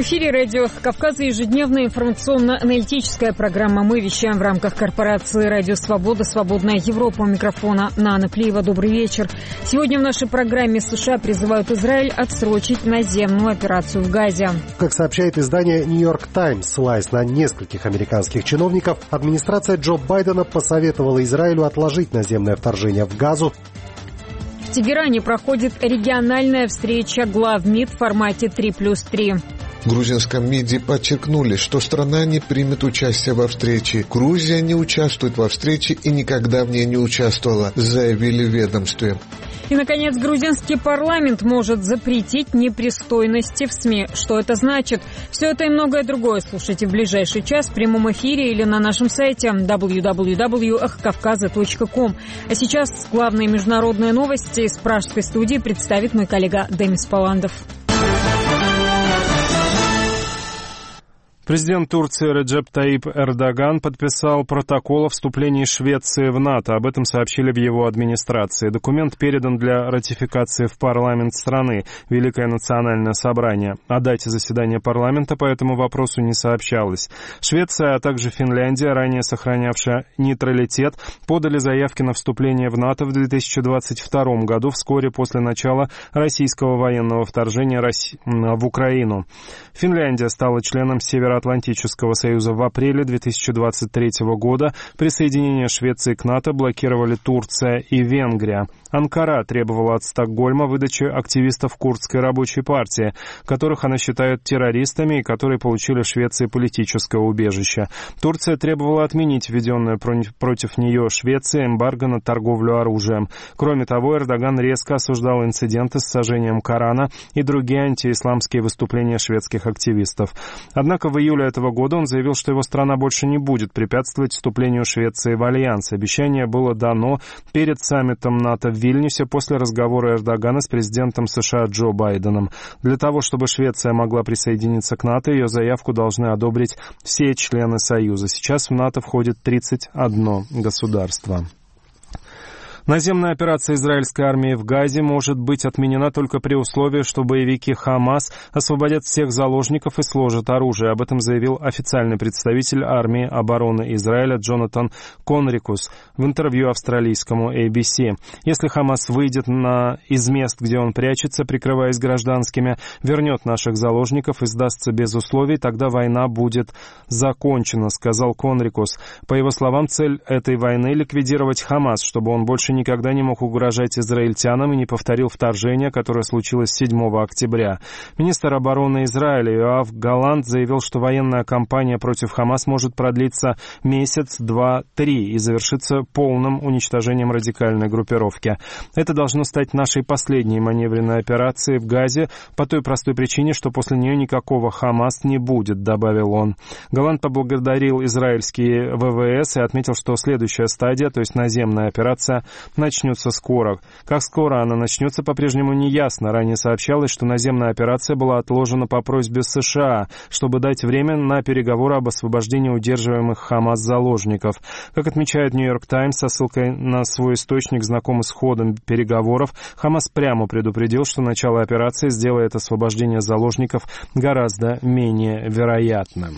В эфире радио Кавказа ежедневная информационно-аналитическая программа. Мы вещаем в рамках корпорации «Радио Свобода», «Свободная Европа». У микрофона Нана Плиева. Добрый вечер. Сегодня в нашей программе США призывают Израиль отсрочить наземную операцию в Газе. Как сообщает издание «Нью-Йорк Таймс», ссылаясь на нескольких американских чиновников, администрация Джо Байдена посоветовала Израилю отложить наземное вторжение в Газу. В Тегеране проходит региональная встреча глав МИД в формате 3+3. В грузинском МИДе подчеркнули, что страна не примет участие во встрече. Грузия не участвует во встрече и никогда в ней не участвовала, заявили в ведомстве. И, наконец, грузинский парламент может запретить непристойности в СМИ. Что это значит? Все это и многое другое слушайте в ближайший час в прямом эфире или на нашем сайте www.kavkaza.com. А сейчас главные международные новости из пражской студии представит мой коллега Демис Паландов. Президент Турции Реджеп Таyyip Эрдоган подписал протокол о вступлении Швеции в НАТО. Об этом сообщили в его администрации. Документ передан для ратификации в парламент страны, Великое национальное собрание. О дате заседания парламента по этому вопросу не сообщалось. Швеция, а также Финляндия, ранее сохранявшая нейтралитет, подали заявки на вступление в НАТО в 2022 году, вскоре после начала российского военного вторжения в Украину. Финляндия стала членом Североатлантического союза в апреле 2023 года. Присоединение Швеции к НАТО блокировали Турция и Венгрия. Анкара требовала от Стокгольма выдачи активистов курдской рабочей партии, которых она считает террористами и которые получили в Швеции политическое убежище. Турция требовала отменить введенное против нее Швеции эмбарго на торговлю оружием. Кроме того, Эрдоган резко осуждал инциденты с сожжением Корана и другие антиисламские выступления шведских активистов. Однако в июле этого года он заявил, что его страна больше не будет препятствовать вступлению Швеции в альянс. Обещание было дано перед саммитом НАТО в Вильнюсе после разговора Эрдогана с президентом США Джо Байденом. Для того, чтобы Швеция могла присоединиться к НАТО, ее заявку должны одобрить все члены Союза. Сейчас в НАТО входит 31 государство. Наземная операция израильской армии в Газе может быть отменена только при условии, что боевики Хамас освободят всех заложников и сложат оружие. Об этом заявил официальный представитель армии обороны Израиля Джонатан Конрикус в интервью австралийскому ABC. Если Хамас выйдет из мест, где он прячется, прикрываясь гражданскими, вернет наших заложников и сдастся без условий, тогда война будет закончена, сказал Конрикус. По его словам, цель этой войны — ликвидировать Хамас, чтобы он больше никогда не мог угрожать израильтянам и не повторил вторжение, которое случилось 7 октября. Министр обороны Израиля Йоав Галант заявил, что военная кампания против Хамас может продлиться месяц, 2, 3 и завершиться полным уничтожением радикальной группировки. Это должно стать нашей последней маневренной операцией в Газе по той простой причине, что после нее никакого Хамас не будет, добавил он. Галант поблагодарил израильские ВВС и отметил, что следующая стадия, то есть наземная операция, начнется скоро. Как скоро она начнется, по-прежнему не ясно. Ранее сообщалось, что наземная операция была отложена по просьбе США, чтобы дать время на переговоры об освобождении удерживаемых Хамас заложников. Как отмечает «Нью-Йорк Таймс» со ссылкой на свой источник, знакомый с ходом переговоров, Хамас прямо предупредил, что начало операции сделает освобождение заложников гораздо менее вероятным.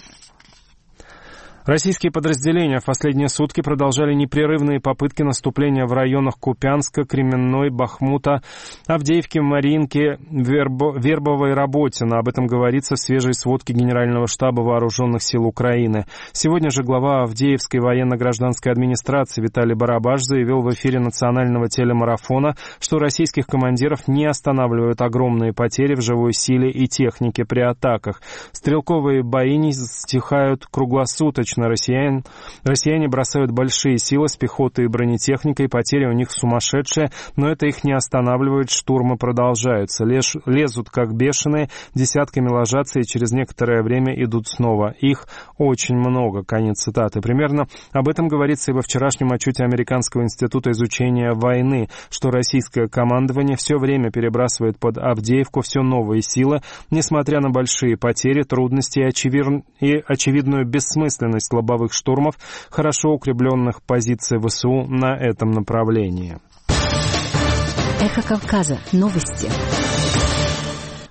Российские подразделения в последние сутки продолжали непрерывные попытки наступления в районах Купянска, Кременной, Бахмута, Авдеевки, Марьинки, Вербовой и Работино. Об этом говорится в свежей сводке Генерального штаба Вооруженных сил Украины. Сегодня же глава Авдеевской военно-гражданской администрации Виталий Барабаш заявил в эфире национального телемарафона, что российских командиров не останавливают огромные потери в живой силе и технике при атаках. Стрелковые бои не стихают круглосуточно. Россияне бросают большие силы с пехотой и бронетехникой, потери у них сумасшедшие, но это их не останавливает, штурмы продолжаются. Лезут как бешеные, десятками ложатся и через некоторое время идут снова. Их очень много. Конец цитаты. Примерно об этом говорится и во вчерашнем отчете Американского института изучения войны, что российское командование все время перебрасывает под Авдеевку все новые силы, несмотря на большие потери, трудности и очевидную бессмысленность лобовых штурмов хорошо укрепленных позиций ВСУ на этом направлении. Эхо Кавказа. Новости.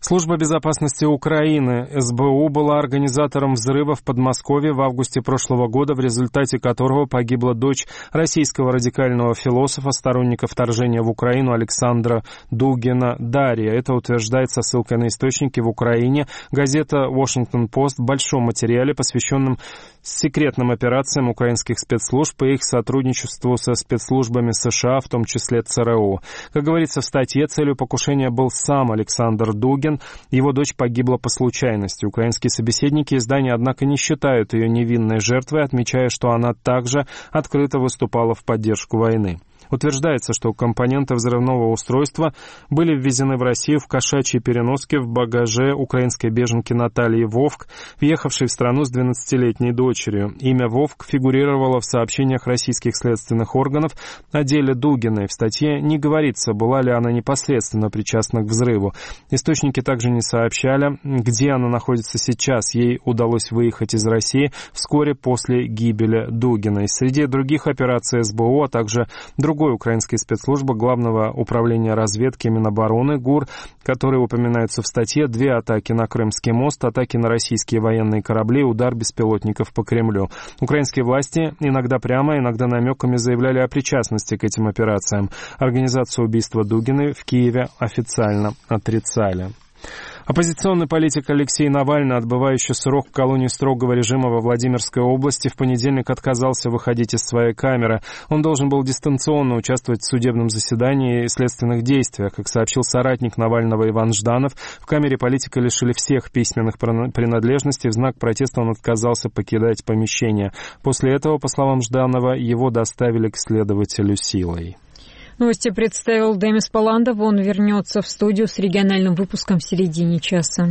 Служба безопасности Украины, СБУ, была организатором взрыва в Подмосковье в августе прошлого года, в результате которого погибла дочь российского радикального философа, сторонника вторжения в Украину Александра Дугина Дарья. Это утверждает со ссылкой на источники в Украине газета «Вашингтон-Пост» в большом материале, посвященном секретным операциям украинских спецслужб и их сотрудничеству со спецслужбами США, в том числе ЦРУ. Как говорится в статье, целью покушения был сам Александр Дугин. Его дочь погибла по случайности. Украинские собеседники издания, однако, не считают ее невинной жертвой, отмечая, что она также открыто выступала в поддержку войны. Утверждается, что компоненты взрывного устройства были ввезены в Россию в кошачьей переноске в багаже украинской беженки Натальи Вовк, въехавшей в страну с 12-летней дочерью. Имя Вовк фигурировало в сообщениях российских следственных органов о деле Дугиной. В статье не говорится, была ли она непосредственно причастна к взрыву. Источники также не сообщали, где она находится сейчас. Ей удалось выехать из России вскоре после гибели Дугиной. Среди других операций СБУ, а также другой украинской спецслужбы Главного управления разведки Минобороны ГУР, которые упоминаются в статье, 2 атаки на Крымский мост, атаки на российские военные корабли, удар беспилотников по Кремлю. Украинские власти иногда прямо, иногда намеками заявляли о причастности к этим операциям. Организацию убийства Дугиной в Киеве официально отрицали. Оппозиционный политик Алексей Навальный, отбывающий срок в колонии строгого режима во Владимирской области, в понедельник отказался выходить из своей камеры. Он должен был дистанционно участвовать в судебном заседании и следственных действиях. Как сообщил соратник Навального Иван Жданов, в камере политика лишили всех письменных принадлежностей. В знак протеста он отказался покидать помещение. После этого, по словам Жданова, его доставили к следователю силой. Новости представил Демис Паландов. Он вернется в студию с региональным выпуском в середине часа.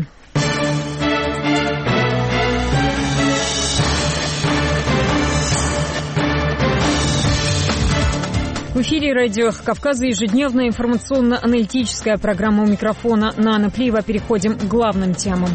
В эфире радио Кавказа ежедневная информационно-аналитическая программа, у микрофона Нана Плиева. Переходим к главным темам.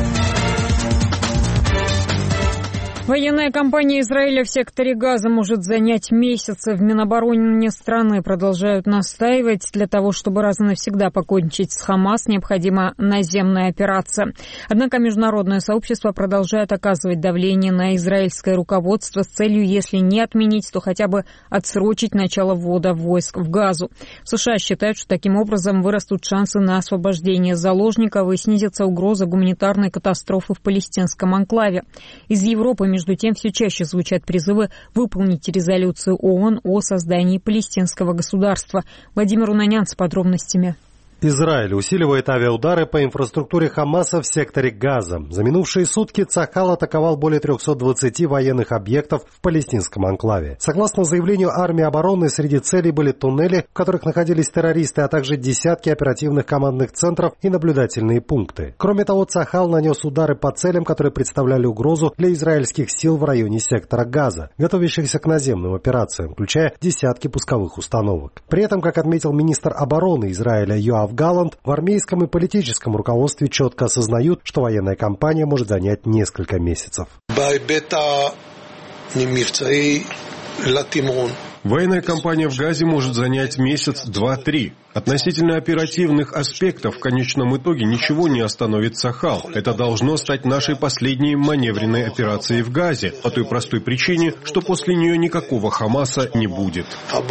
Военная кампания Израиля в секторе Газа может занять месяцы. В Минобороны страны продолжают настаивать. Для того, чтобы раз и навсегда покончить с Хамас, необходима наземная операция. Однако международное сообщество продолжает оказывать давление на израильское руководство с целью, если не отменить, то хотя бы отсрочить начало ввода войск в Газу. США считают, что таким образом вырастут шансы на освобождение заложников и снизится угроза гуманитарной катастрофы в палестинском анклаве. Из Европы, между тем, все чаще звучат призывы выполнить резолюцию ООН о создании палестинского государства. Владимир Унанян с подробностями. Израиль усиливает авиаудары по инфраструктуре Хамаса в секторе Газа. За минувшие сутки Цахал атаковал более 320 военных объектов в палестинском анклаве. Согласно заявлению армии обороны, среди целей были туннели, в которых находились террористы, а также десятки оперативных командных центров и наблюдательные пункты. Кроме того, Цахал нанес удары по целям, которые представляли угрозу для израильских сил в районе сектора Газа, готовящихся к наземным операциям, включая десятки пусковых установок. При этом, как отметил министр обороны Израиля Йоав Галланд, в армейском и политическом руководстве четко осознают, что военная кампания может занять несколько месяцев. Военная кампания в Газе может занять месяц, 2-3. Относительно оперативных аспектов в конечном итоге ничего не остановит Цахал. Это должно стать нашей последней маневренной операцией в Газе, по той простой причине, что после нее никакого Хамаса не будет.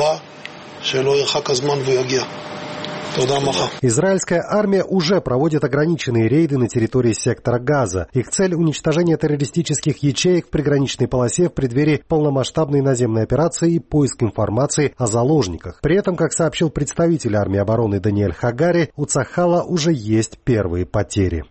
Израильская армия уже проводит ограниченные рейды на территории сектора Газа. Их цель – уничтожение террористических ячеек в приграничной полосе в преддверии полномасштабной наземной операции и поиск информации о заложниках. При этом, как сообщил представитель армии обороны Даниэль Хагари, у Цахала уже есть первые потери.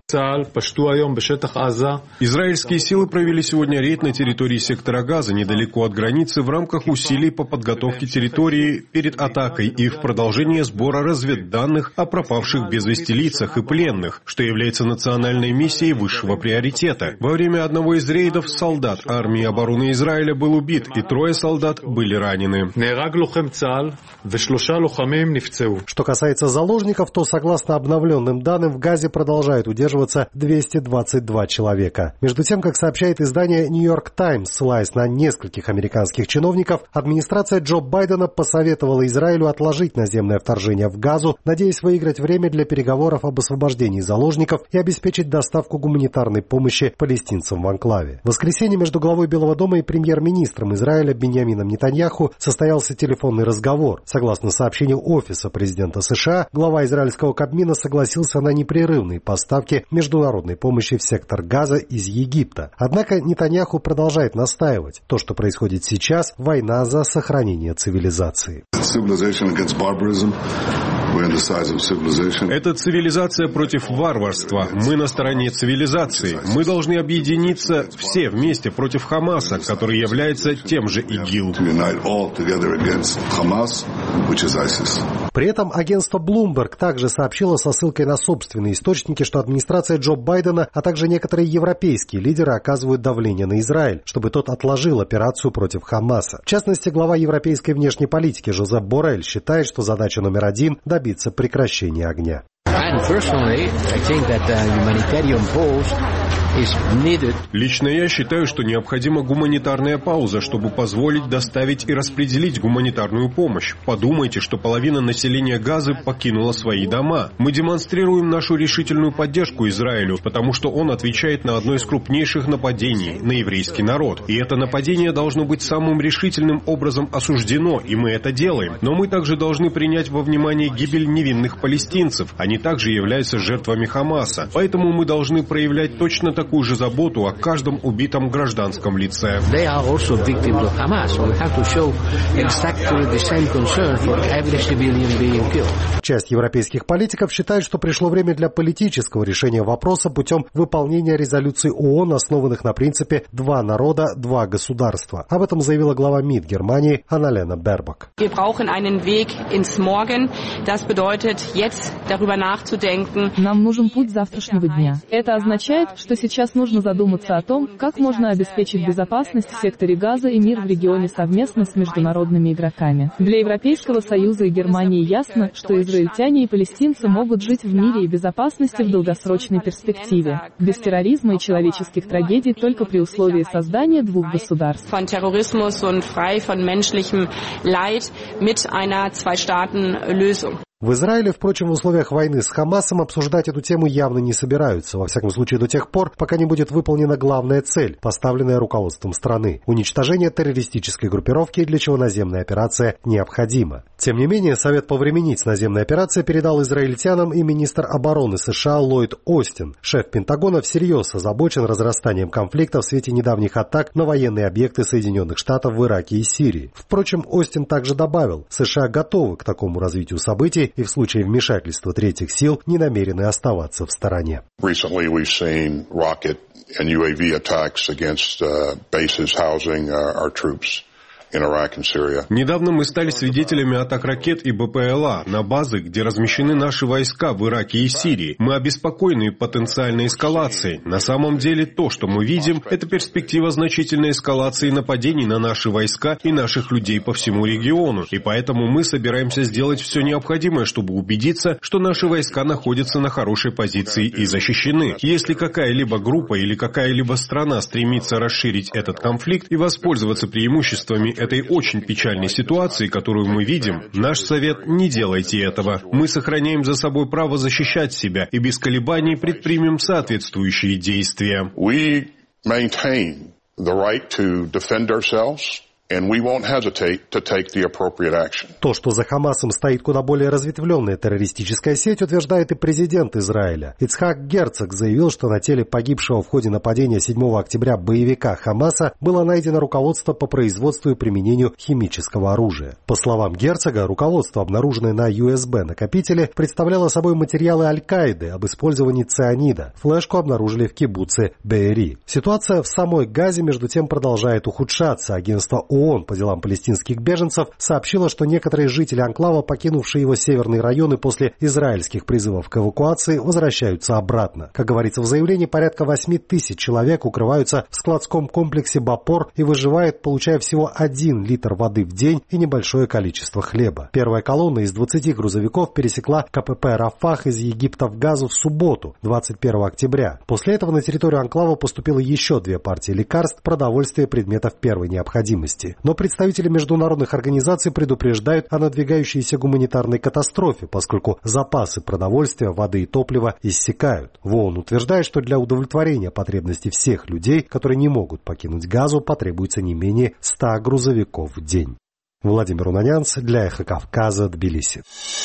Израильские силы провели сегодня рейд на территории сектора Газа, недалеко от границы, в рамках усилий по подготовке территории перед атакой и в продолжение сбора разведданных о пропавших без вести лицах и пленных, что является национальной миссией высшего приоритета. Во время одного из рейдов солдат армии обороны Израиля был убит, и 3 солдат были ранены. Что касается заложников, то, согласно обновленным данным, в Газе продолжают удерживаться 222 человека. Между тем, как сообщает издание «Нью-Йорк Таймс», ссылаясь на нескольких американских чиновников, администрация Джо Байдена посоветовала Израилю отложить наземное вторжение в Газу надеясь выиграть время для переговоров об освобождении заложников и обеспечить доставку гуманитарной помощи палестинцам в анклаве. В воскресенье между главой Белого дома и премьер-министром Израиля Биньямином Нетаньяху состоялся телефонный разговор. Согласно сообщению Офиса президента США, глава израильского Кабмина согласился на непрерывные поставки международной помощи в сектор Газа из Египта. Однако Нетаньяху продолжает настаивать. То, что происходит сейчас, война за сохранение цивилизации. Это цивилизация против варварства. Мы на стороне цивилизации. Мы должны объединиться все вместе против Хамаса, который является тем же ИГИЛ. При этом агентство Bloomberg также сообщило со ссылкой на собственные источники, что администрация Джо Байдена, а также некоторые европейские лидеры оказывают давление на Израиль, чтобы тот отложил операцию против Хамаса. В частности, глава европейской внешней политики Жозеп Боррель считает, что задача номер один – добиться прекращения огня. Лично я считаю, что необходима гуманитарная пауза, чтобы позволить доставить и распределить гуманитарную помощь. Подумайте, что половина населения Газы покинула свои дома. Мы демонстрируем нашу решительную поддержку Израилю, потому что он отвечает на одно из крупнейших нападений на еврейский народ. И это нападение должно быть самым решительным образом осуждено, и мы это делаем. Но мы также должны принять во внимание гибель невинных палестинцев. Они также являются жертвами Хамаса. Поэтому мы должны проявлять точно такую же заботу о каждом убитом гражданском лице. Часть европейских политиков считает, что пришло время для политического решения вопроса путем выполнения резолюций ООН, основанных на принципе «два народа, два государства». Об этом заявила глава МИД Германии Анна-Лена Бербок. Нам нужен путь завтрашнего дня. Это означает, что сейчас нужно задуматься о том, как можно обеспечить безопасность в секторе Газа и мир в регионе совместно с международными игроками. Для Европейского Союза и Германии ясно, что израильтяне и палестинцы могут жить в мире и безопасности в долгосрочной перспективе, без терроризма и человеческих трагедий только при условии создания двух государств. В Израиле, впрочем, в условиях войны с Хамасом обсуждать эту тему явно не собираются, во всяком случае до тех пор, пока не будет выполнена главная цель, поставленная руководством страны – уничтожение террористической группировки, для чего наземная операция необходима. Тем не менее, Совет повременить с наземной операцией передал израильтянам и министр обороны США Ллойд Остин. Шеф Пентагона всерьез озабочен разрастанием конфликта в свете недавних атак на военные объекты Соединенных Штатов в Ираке и Сирии. Впрочем, Остин также добавил, США готовы к такому развитию событий и в случае вмешательства третьих сил не намерены оставаться в стороне. Недавно мы стали свидетелями атак ракет и БПЛА на базы, где размещены наши войска в Ираке и Сирии. Мы обеспокоены потенциальной эскалацией. На самом деле то, что мы видим, это перспектива значительной эскалации нападений на наши войска и наших людей по всему региону. И поэтому мы собираемся сделать все необходимое, чтобы убедиться, что наши войска находятся на хорошей позиции и защищены. Если какая-либо группа или какая-либо страна стремится расширить этот конфликт и воспользоваться преимуществами этой очень печальной ситуации, которую мы видим, наш совет: не делайте этого. Мы сохраняем за собой право защищать себя и без колебаний предпримем соответствующие действия. То, что за Хамасом стоит куда более разветвленная террористическая сеть, утверждает и президент Израиля. Ицхак Герцог заявил, что на теле погибшего в ходе нападения 7 октября боевика Хамаса было найдено руководство по производству и применению химического оружия. По словам Герцога, руководство, обнаруженное на USB-накопителе, представляло собой материалы Аль-Каиды об использовании цианида. Флешку обнаружили в кибуце Беэри. Ситуация в самой Газе, между тем, продолжает ухудшаться. Агентство ООН по делам палестинских беженцев сообщило, что некоторые жители анклава, покинувшие его северные районы после израильских призывов к эвакуации, возвращаются обратно. Как говорится в заявлении, порядка 8 тысяч человек укрываются в складском комплексе Бапор и выживают, получая всего 1 литр воды в день и небольшое количество хлеба. Первая колонна из 20 грузовиков пересекла КПП Рафах из Египта в Газу в субботу, 21 октября. После этого на территорию анклава поступило еще 2 партии лекарств, продовольствия и предметов первой необходимости. встречи. Но представители международных организаций предупреждают о надвигающейся гуманитарной катастрофе, поскольку запасы продовольствия, воды и топлива иссякают. В ООН утверждает, что для удовлетворения потребностей всех людей, которые не могут покинуть Газу, потребуется не менее 100 грузовиков в день. Владимир Унанянц для «Эхо Кавказа», Тбилиси.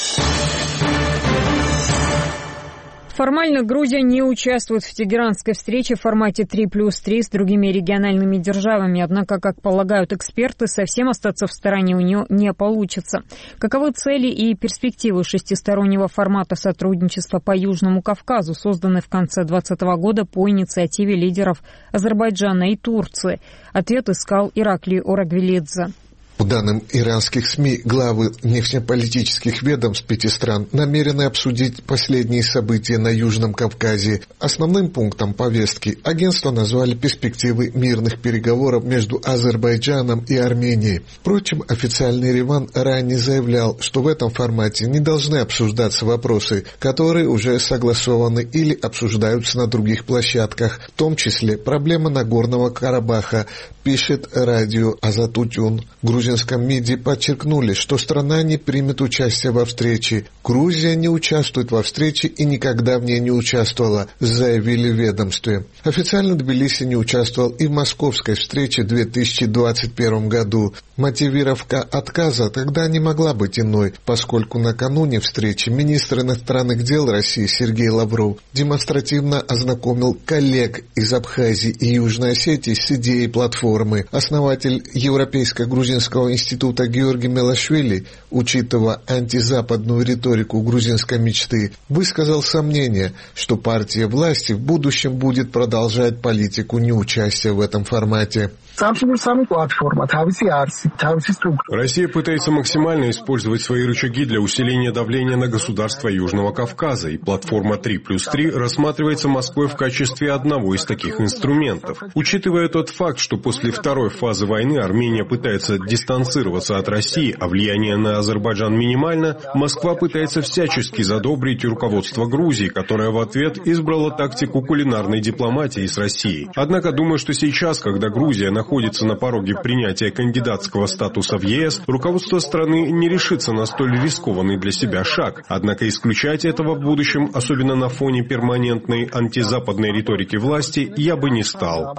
Формально Грузия не участвует в тегеранской встрече в формате 3+3 с другими региональными державами, однако, как полагают эксперты, совсем остаться в стороне у нее не получится. Каковы цели и перспективы шестистороннего формата сотрудничества по Южному Кавказу, созданной в конце 2020 года по инициативе лидеров Азербайджана и Турции? Ответ искал Ираклий Орагвелидзе. По данным иранских СМИ, главы внешнеполитических ведомств 5 стран намерены обсудить последние события на Южном Кавказе. Основным пунктом повестки агентство назвали перспективы мирных переговоров между Азербайджаном и Арменией. Впрочем, официальный Ереван ранее заявлял, что в этом формате не должны обсуждаться вопросы, которые уже согласованы или обсуждаются на других площадках, в том числе проблема Нагорного Карабаха, пишет радио Азатутюн. В грузинском МИДе подчеркнули, что страна не примет участие во встрече. Грузия не участвует во встрече и никогда в ней не участвовала, заявили в ведомстве. Официально Тбилиси не участвовал и в московской встрече в 2021 году. Мотивировка отказа тогда не могла быть иной, поскольку накануне встречи министр иностранных дел России Сергей Лавров демонстративно ознакомил коллег из Абхазии и Южной Осетии с идеей платформы. Основатель Европейско-грузинского института Георгий Мелашвили, учитывая антизападную риторику грузинской мечты, высказал сомнение, что партия власти в будущем будет продолжать политику неучастия в этом формате. Россия пытается максимально использовать свои рычаги для усиления давления на государства Южного Кавказа, и платформа 3+3 рассматривается Москвой в качестве одного из таких инструментов. Учитывая тот факт, что после второй фазы войны Армения пытается дистанцироваться от России, а влияние на Азербайджан минимально, Москва пытается всячески задобрить руководство Грузии, которое в ответ избрало тактику кулинарной дипломатии с Россией. Однако думаю, что сейчас, когда Грузия находится на пороге принятия кандидатского статуса в ЕС, руководство страны не решится на столь рискованный для себя шаг. Однако исключать этого в будущем, особенно на фоне перманентной антизападной риторики власти, я бы не стал.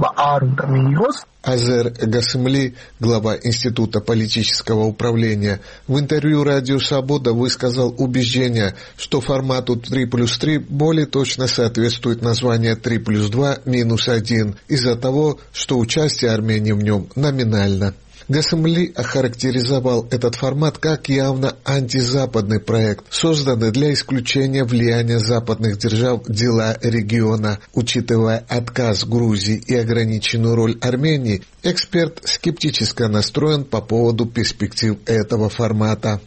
Азер Гасымли, глава Института политического управления, в интервью «Радио Свобода» высказал убеждение, что формату 3+3 более точно соответствует название 3+2-1 из-за того, что участие Армении в нем номинально. Гасымли охарактеризовал этот формат как явно антизападный проект, созданный для исключения влияния западных держав в дела региона. Учитывая отказ Грузии и ограниченную роль Армении, эксперт скептически настроен по поводу перспектив этого формата.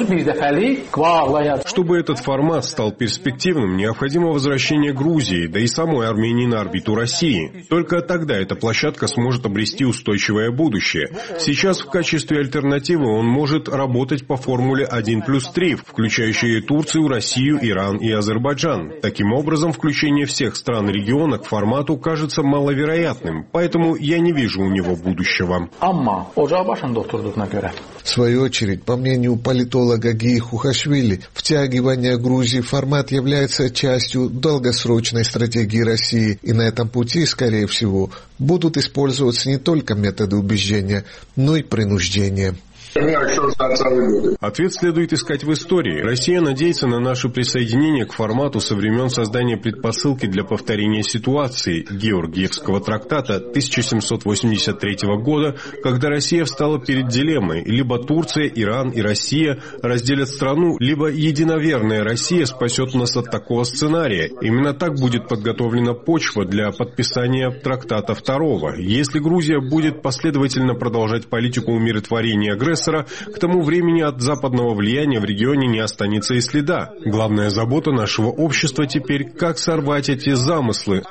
Чтобы этот формат стал перспективным, необходимо возвращение Грузии, да и самой Армении на орбиту России. Только тогда эта площадка сможет обрести устойчивое будущее. Сейчас в качестве альтернативы он может работать по формуле 1+3, включающей Турцию, Россию, Иран и Азербайджан. Таким образом, включение всех стран региона к формату кажется маловероятным, поэтому я не вижу у него будущего. В свою очередь, по мнению политолога Гии Хухашвили, втягивание Грузии в формат является частью долгосрочной стратегии России, и на этом пути, скорее всего, будут использоваться не только методы убеждения, но и принуждения. Ответ следует искать в истории. Россия надеется на наше присоединение к формату со времен создания предпосылки для повторения ситуации Георгиевского трактата 1783 года, когда Россия встала перед дилеммой: либо Турция, Иран и Россия разделят страну, либо единоверная Россия спасет нас от такого сценария. Именно так будет подготовлена почва для подписания трактата второго. Если Грузия будет последовательно продолжать политику умиротворения агрессора, агрессора, к тому времени от западного влияния в регионе не останется и следа. Главная забота нашего общества теперь – как сорвать эти замыслы.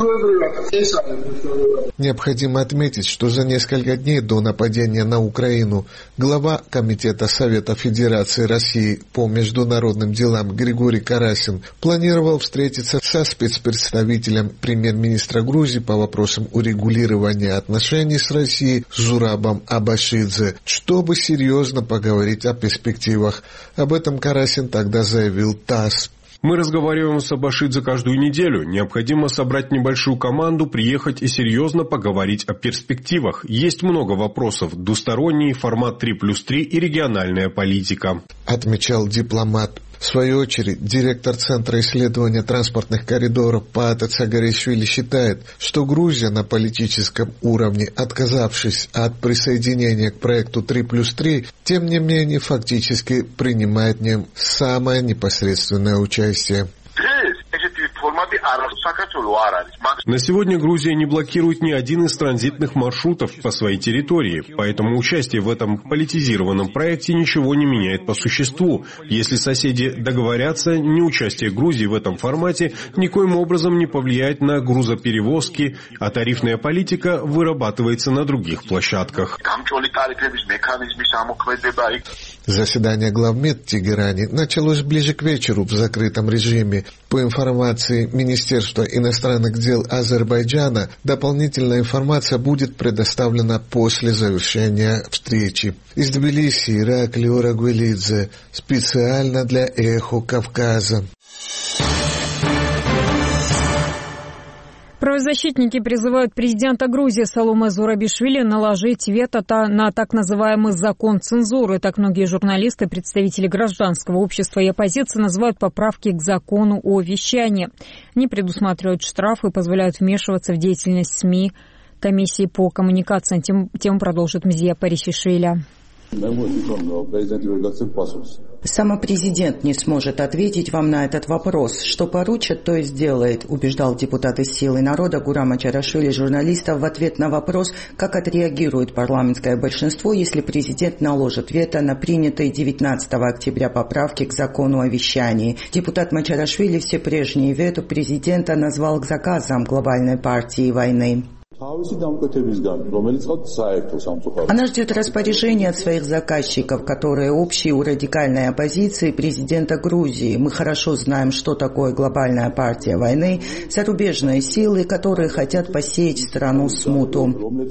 Необходимо отметить, что за несколько дней до нападения на Украину глава Комитета Совета Федерации России по международным делам Григорий Карасин планировал встретиться со спецпредставителем премьер-министра Грузии по вопросам урегулирования отношений с Россией Зурабом Абашидзе, чтобы серьезно поговорить о перспективах. Об этом Карасин тогда заявил ТАСС. Мы разговариваем с Абашидзе каждую неделю. Необходимо собрать небольшую команду, приехать и серьезно поговорить о перспективах. Есть много вопросов. Двусторонний, формат 3+3 и региональная политика. Отмечал дипломат. В свою очередь, директор Центра исследования транспортных коридоров Паата Цагаришвили считает, что Грузия на политическом уровне, отказавшись от присоединения к проекту 3+3, тем не менее фактически принимает в нем самое непосредственное участие. На сегодня Грузия не блокирует ни один из транзитных маршрутов по своей территории, поэтому участие в этом политизированном проекте ничего не меняет по существу. Если соседи договорятся, неучастие Грузии в этом формате никоим образом не повлияет на грузоперевозки, а тарифная политика вырабатывается на других площадках. Заседание главмед в Тегеране началось ближе к вечеру в закрытом режиме. По информации Министерства иностранных дел Азербайджана, дополнительная информация будет предоставлена после завершения встречи. Из Тбилиси Ираклий Орагвелидзе, специально для «Эхо Кавказа». Правозащитники призывают президента Грузии Саломе Зурабишвили наложить вето на так называемый закон цензуры. Так многие журналисты, представители гражданского общества и оппозиции называют поправки к закону о вещании. Они предусматривают штрафы и позволяют вмешиваться в деятельность СМИ. Комиссии по коммуникациям тему продолжит Мзия Парисишвили. Сам президент не сможет ответить вам на этот вопрос. Что поручат, то и сделает, убеждал депутат из «Силы народа» Гурам Ачарашвили журналистов в ответ на вопрос, как отреагирует парламентское большинство, если президент наложит вето на принятые 19 октября поправки к закону о вещании. Депутат Мачарашвили все прежние вето президента назвал заказом глобальной партии войны. Она ждет распоряжения от своих заказчиков, которые общие у радикальной оппозиции президента Грузии. Мы хорошо знаем, что такое глобальная партия войны, зарубежные силы, которые хотят посеять в страну смуту.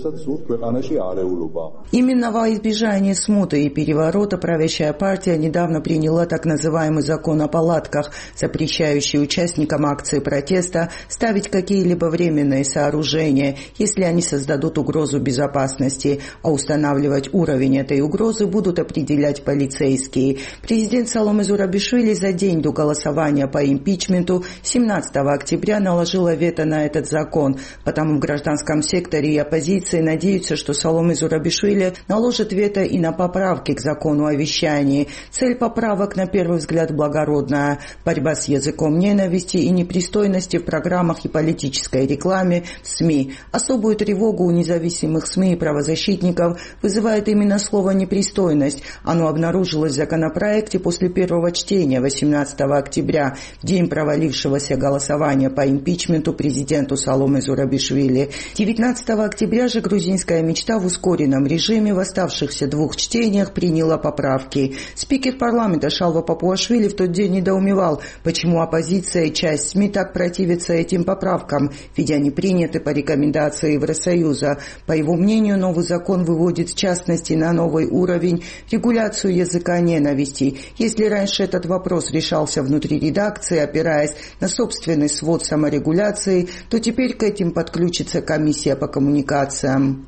Именно во избежание смуты и переворота правящая партия недавно приняла так называемый закон о палатках, запрещающий участникам акции протеста ставить какие-либо временные сооружения, если они создадут угрозу безопасности, а устанавливать уровень этой угрозы будут определять полицейские. Президент Саломе Зурабишвили за день до голосования по импичменту 17 октября наложила вето на этот закон, потому в гражданском секторе и оппозиции надеются, что Саломе Зурабишвили наложит вето и на поправки к закону о вещании. Цель поправок, на первый взгляд, благородная – борьба с языком ненависти и непристойности в программах и политической рекламе в СМИ. Особую тревогу у независимых СМИ и правозащитников вызывает именно слово «непристойность». Оно обнаружилось в законопроекте после первого чтения 18 октября, в день провалившегося голосования по импичменту президенту Саломе Зурабишвили. 19 октября же грузинская мечта в ускоренном режиме в оставшихся двух чтениях приняла поправки. Спикер парламента Шалва Папуашвили в тот день недоумевал, почему оппозиция и часть СМИ так противятся этим поправкам, ведь они приняты по рекомендации Евросоюза. По его мнению, новый закон выводит в частности на новый уровень регуляцию языка ненависти. Если раньше этот вопрос решался внутри редакции, опираясь на собственный свод саморегуляции, то теперь к этим подключится комиссия по коммуникациям.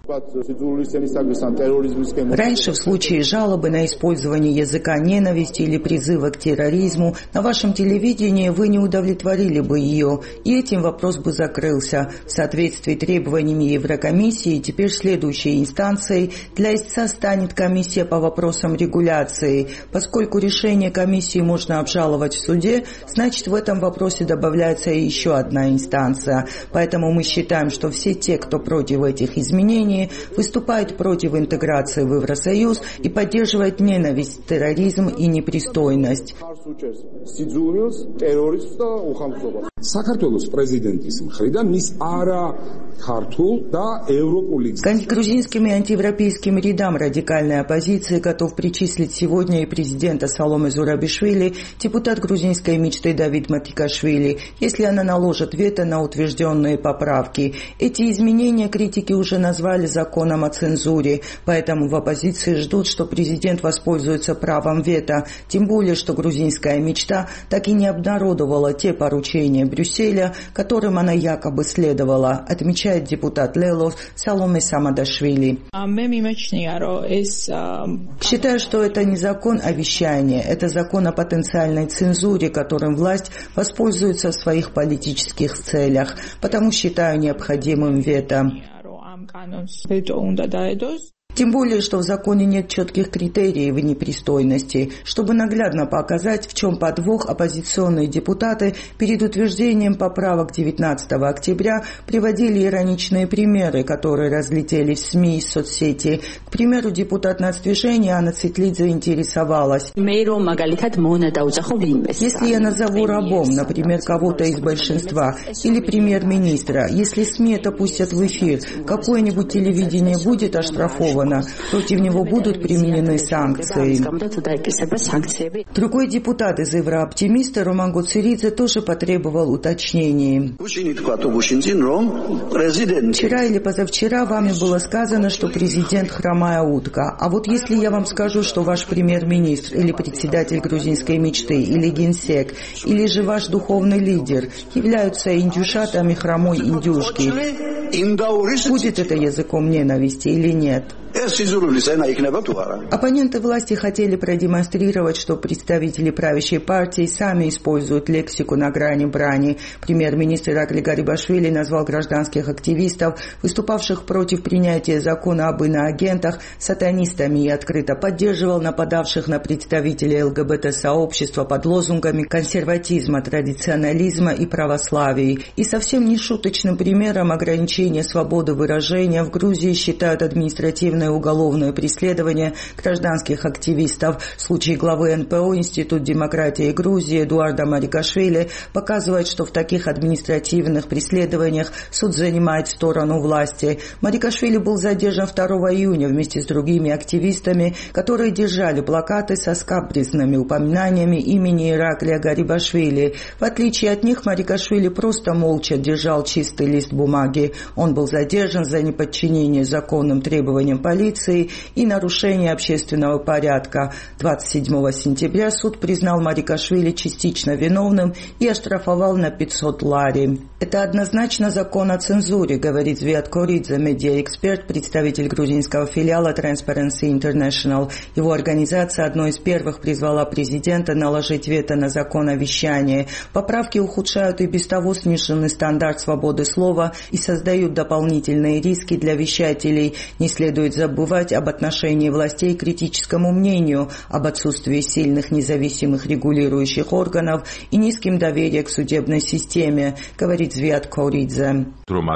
Раньше в случае жалобы на использование языка ненависти или призыва к терроризму на вашем телевидении вы не удовлетворили бы ее, и этим вопрос бы закрылся. В соответствии требований требованиями Еврокомиссии теперь следующей инстанцией для истца станет комиссия по вопросам регуляции. Поскольку решение комиссии можно обжаловать в суде, значит в этом вопросе добавляется еще одна инстанция. Поэтому мы считаем, что все те, кто против этих изменений, выступают против интеграции в Евросоюз и поддерживают ненависть, терроризм и непристойность. К грузинским и антиевропейским рядам радикальной оппозиции готов причислить сегодня и президента Саломе Зурабишвили, депутат грузинской мечты Давид Матикашвили, если она наложит вето на утвержденные поправки. Эти изменения критики уже назвали законом о цензуре, поэтому в оппозиции ждут, что президент воспользуется правом вето, тем более, что грузинская мечта так и не обнародовала те поручения Брюсселя, которым она якобы следовала, отмечает депутат Лелос Саломе Самадашвили. Считаю, что это не закон о вещании, это закон о потенциальной цензуре, которым власть воспользуется в своих политических целях, потому считаю необходимым вето. Тем более, что в законе нет четких критериев непристойности. Чтобы наглядно показать, в чем подвох, оппозиционные депутаты перед утверждением поправок 19 октября приводили ироничные примеры, которые разлетелись в СМИ и соцсети. К примеру, депутат нацдвижения Анна Цитлидзе интересовалась: если я назову рабом, например, кого-то из большинства, или премьер-министра, если СМИ это пустят в эфир, какое-нибудь телевидение будет оштрафовано? Против него будут применены санкции. Другой депутат из Еврооптимиста Роман Гоцеридзе тоже потребовал уточнений. Вчера или позавчера вами было сказано, что президент хромая утка. А вот если я вам скажу, что ваш премьер-министр или председатель грузинской мечты, или генсек, или же ваш духовный лидер являются индюшатами хромой индюшки, будет это языком ненависти или нет? Оппоненты власти хотели продемонстрировать, что представители правящей партии сами используют лексику на грани брани. Премьер-министр Иракли Гарибашвили назвал гражданских активистов, выступавших против принятия закона об иноагентах, сатанистами и открыто поддерживал нападавших на представителей ЛГБТ-сообщества под лозунгами консерватизма, традиционализма и православия. И совсем не шуточным примером ограничения свободы выражения в Грузии считают административные уголовное преследование гражданских активистов. В случае главы НПО Институт демократии Грузии Эдуарда Марикашвили показывает, что в таких административных преследованиях суд занимает сторону власти. Марикашвили был задержан 2 июня вместе с другими активистами, которые держали плакаты со скабрезными упоминаниями имени Ираклия Гарибашвили. В отличие от них, Марикашвили просто молча держал чистый лист бумаги. Он был задержан за неподчинение законным требованиям полиции и нарушение общественного порядка. 27 сентября суд признал Марикашвили частично виновным и оштрафовал на 500 лари. Это однозначно закон о цензуре, говорит Звиат Коридзе, медиаэксперт, представитель грузинского филиала Transparency International. Его организация одной из первых призвала президента наложить вето на закон о вещании. Поправки ухудшают и без того сниженный стандарт свободы слова и создают дополнительные риски для вещателей. Не следует забывать об отношении властей к критическому мнению, об отсутствии сильных независимых регулирующих органов и низким доверием к судебной системе, говорит Звиат Коридзе.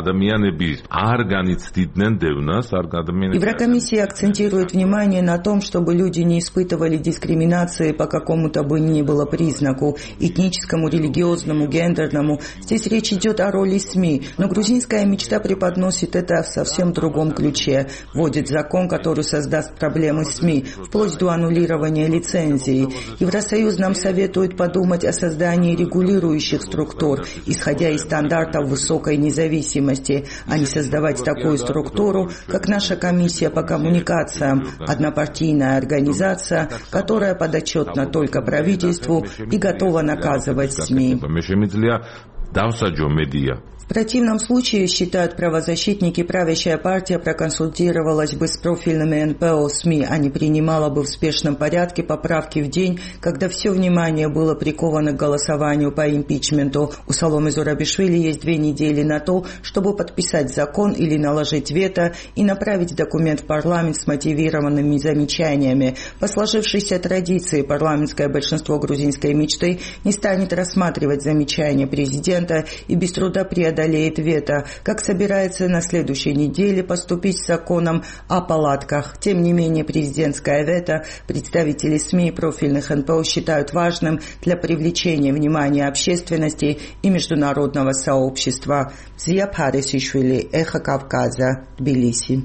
Еврокомиссия акцентирует внимание на том, чтобы люди не испытывали дискриминации по какому-то бы ни было признаку, этническому, религиозному, гендерному. Здесь речь идет о роли СМИ, но грузинская мечта преподносит это в совсем другом ключе. Вводит закон, который создаст проблемы СМИ, вплоть до аннулирования лицензии. Евросоюз нам советует подумать о создании регулирующих структур, исходя из стандартов высокой независимости, а не создавать такую структуру, как наша комиссия по коммуникациям, однопартийная организация, которая подотчетна только правительству и готова наказывать СМИ. В противном случае, считают правозащитники, правящая партия проконсультировалась бы с профильными НПО СМИ, а не принимала бы в спешном порядке поправки в день, когда все внимание было приковано к голосованию по импичменту. У Саломы Зурабишвили есть 2 недели на то, чтобы подписать закон или наложить вето и направить документ в парламент с мотивированными замечаниями. По сложившейся традиции парламентское большинство грузинской мечты не станет рассматривать замечания президента и без труда преодолеет вето, как собирается на следующей неделе поступить с законом о палатках. Тем не менее, президентское вето представители СМИ и профильных НПО считают важным для привлечения внимания общественности и международного сообщества. Зия Парисишвили, Эхо Кавказа, Тбилиси.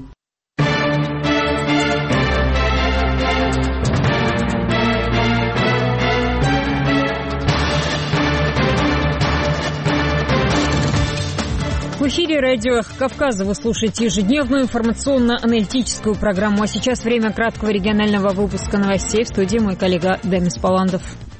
В эфире радио «Эхо Кавказа» вы слушаете ежедневную информационно-аналитическую программу. А сейчас время краткого регионального выпуска новостей. В студии мой коллега Демис Паландов.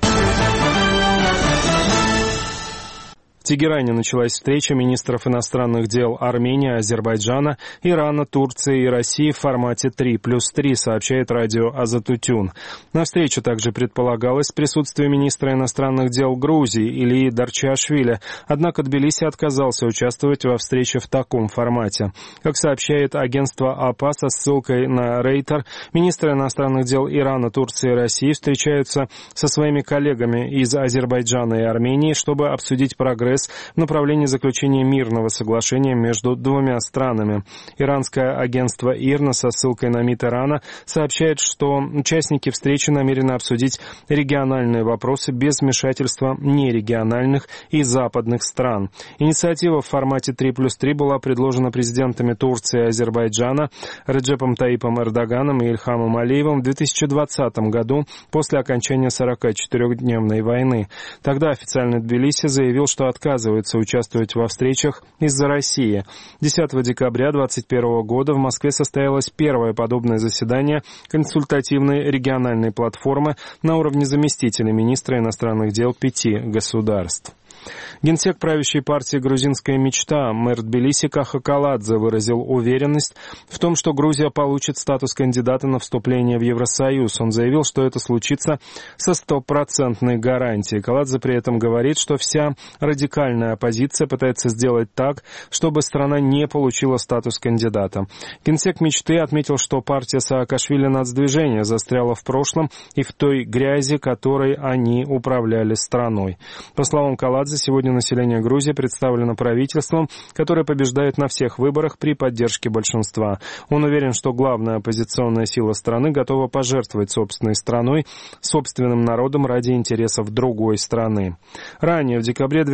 В Тегеране началась встреча министров иностранных дел Армении, Азербайджана, Ирана, Турции и России в формате 3+3, сообщает радио Азатутюн. На встречу также предполагалось присутствие министра иностранных дел Грузии Илии Дарчиашвили, однако Тбилиси отказался участвовать во встрече в таком формате. Как сообщает агентство АПА со ссылкой на Рейтер, министры иностранных дел Ирана, Турции и России встречаются со своими коллегами из Азербайджана и Армении, чтобы обсудить прогресс в направлении заключения мирного соглашения между 2 странами. Иранское агентство ИРНА со ссылкой на МИД Ирана сообщает, что участники встречи намерены обсудить региональные вопросы без вмешательства нерегиональных и западных стран. Инициатива в формате 3+3 была предложена президентами Турции и Азербайджана Реджепом Таипом Эрдоганом и Ильхамом Алиевым в 2020 году после окончания 44-дневной войны. Тогда официальный Тбилиси заявил, что отказывается участвовать во встречах из-за России. 10 декабря 2021 года в Москве состоялось первое подобное заседание консультативной региональной платформы на уровне заместителя министра иностранных дел 5 государств. Генсек правящей партии «Грузинская мечта» мэр Тбилиси Каха Каладзе выразил уверенность в том, что Грузия получит статус кандидата на вступление в Евросоюз. Он заявил, что это случится со 100% гарантией. Каладзе при этом говорит, что вся радикальная оппозиция пытается сделать так, чтобы страна не получила статус кандидата. Генсек мечты отметил, что партия Саакашвили «Нацдвижение» застряла в прошлом и в той грязи, которой они управляли страной. По словам Каладзе, сегодня население Грузии представлено правительством, которое побеждает на всех выборах при поддержке большинства. Он уверен, что главная оппозиционная сила страны готова пожертвовать собственной страной, собственным народом ради интересов другой страны. Ранее, в декабре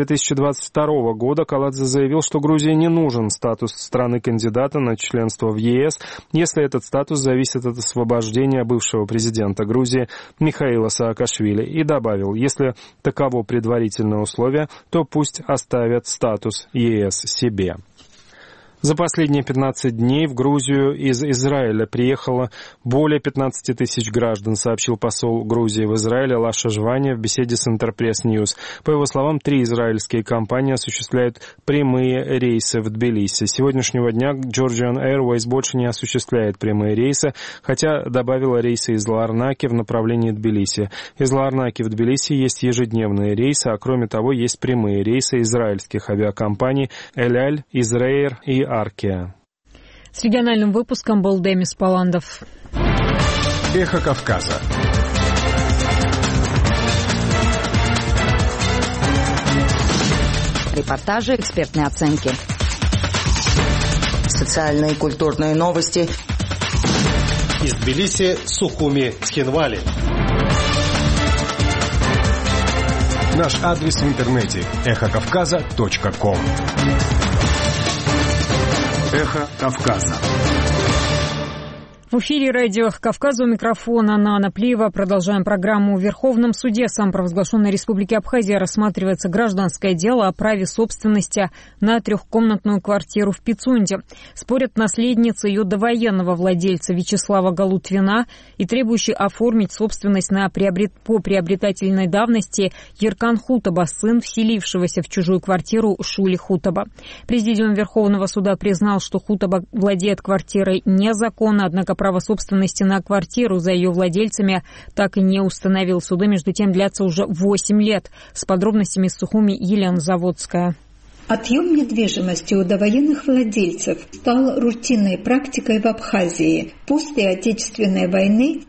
2022 года, Каладзе заявил, что Грузии не нужен статус страны-кандидата на членство в ЕС, если этот статус зависит от освобождения бывшего президента Грузии Михаила Саакашвили, и добавил, если таково предварительное условие, то пусть оставят статус ЕС себе. За последние 15 дней в Грузию из Израиля приехало более 15 тысяч граждан, сообщил посол Грузии в Израиле Лаша Жвания в беседе с Интерпресс Ньюс. По его словам, 3 израильские компании осуществляют прямые рейсы в Тбилиси. С сегодняшнего дня Georgian Airways больше не осуществляет прямые рейсы, хотя добавила рейсы из Ларнаки в направлении Тбилиси. Из Ларнаки в Тбилиси есть ежедневные рейсы, а кроме того есть прямые рейсы израильских авиакомпаний Эль-Аль, Израир и Аркия. С региональным выпуском был Демис Паландов. Эхо Кавказа. Репортажи, экспертные оценки. Социальные и культурные новости. Из Тбилиси, Сухуми, Цхинвали. Наш адрес в интернете эхокавказа.ком. Эхо Кавказа. В эфире радио «Кавказ», у микрофона Нана Плиева. Продолжаем программу. В Верховном суде самопровозглашенной Республики Абхазия рассматривается гражданское дело о праве собственности на трехкомнатную квартиру в Пицунде. Спорят наследницы ее довоенного владельца Вячеслава Галутвина и требующие оформить собственность по приобретательной давности Еркан Хутаба, сын вселившегося в чужую квартиру Шули Хутаба. Президиум Верховного суда признал, что Хутаба владеет квартирой незаконно, однако право собственности на квартиру за ее владельцами так и не установил. Суды, между тем, длятся уже 8 лет. С подробностями из Сухуми Елена Заводская. Отъем недвижимости у довоенных владельцев стал рутинной практикой в Абхазии после Отечественной войны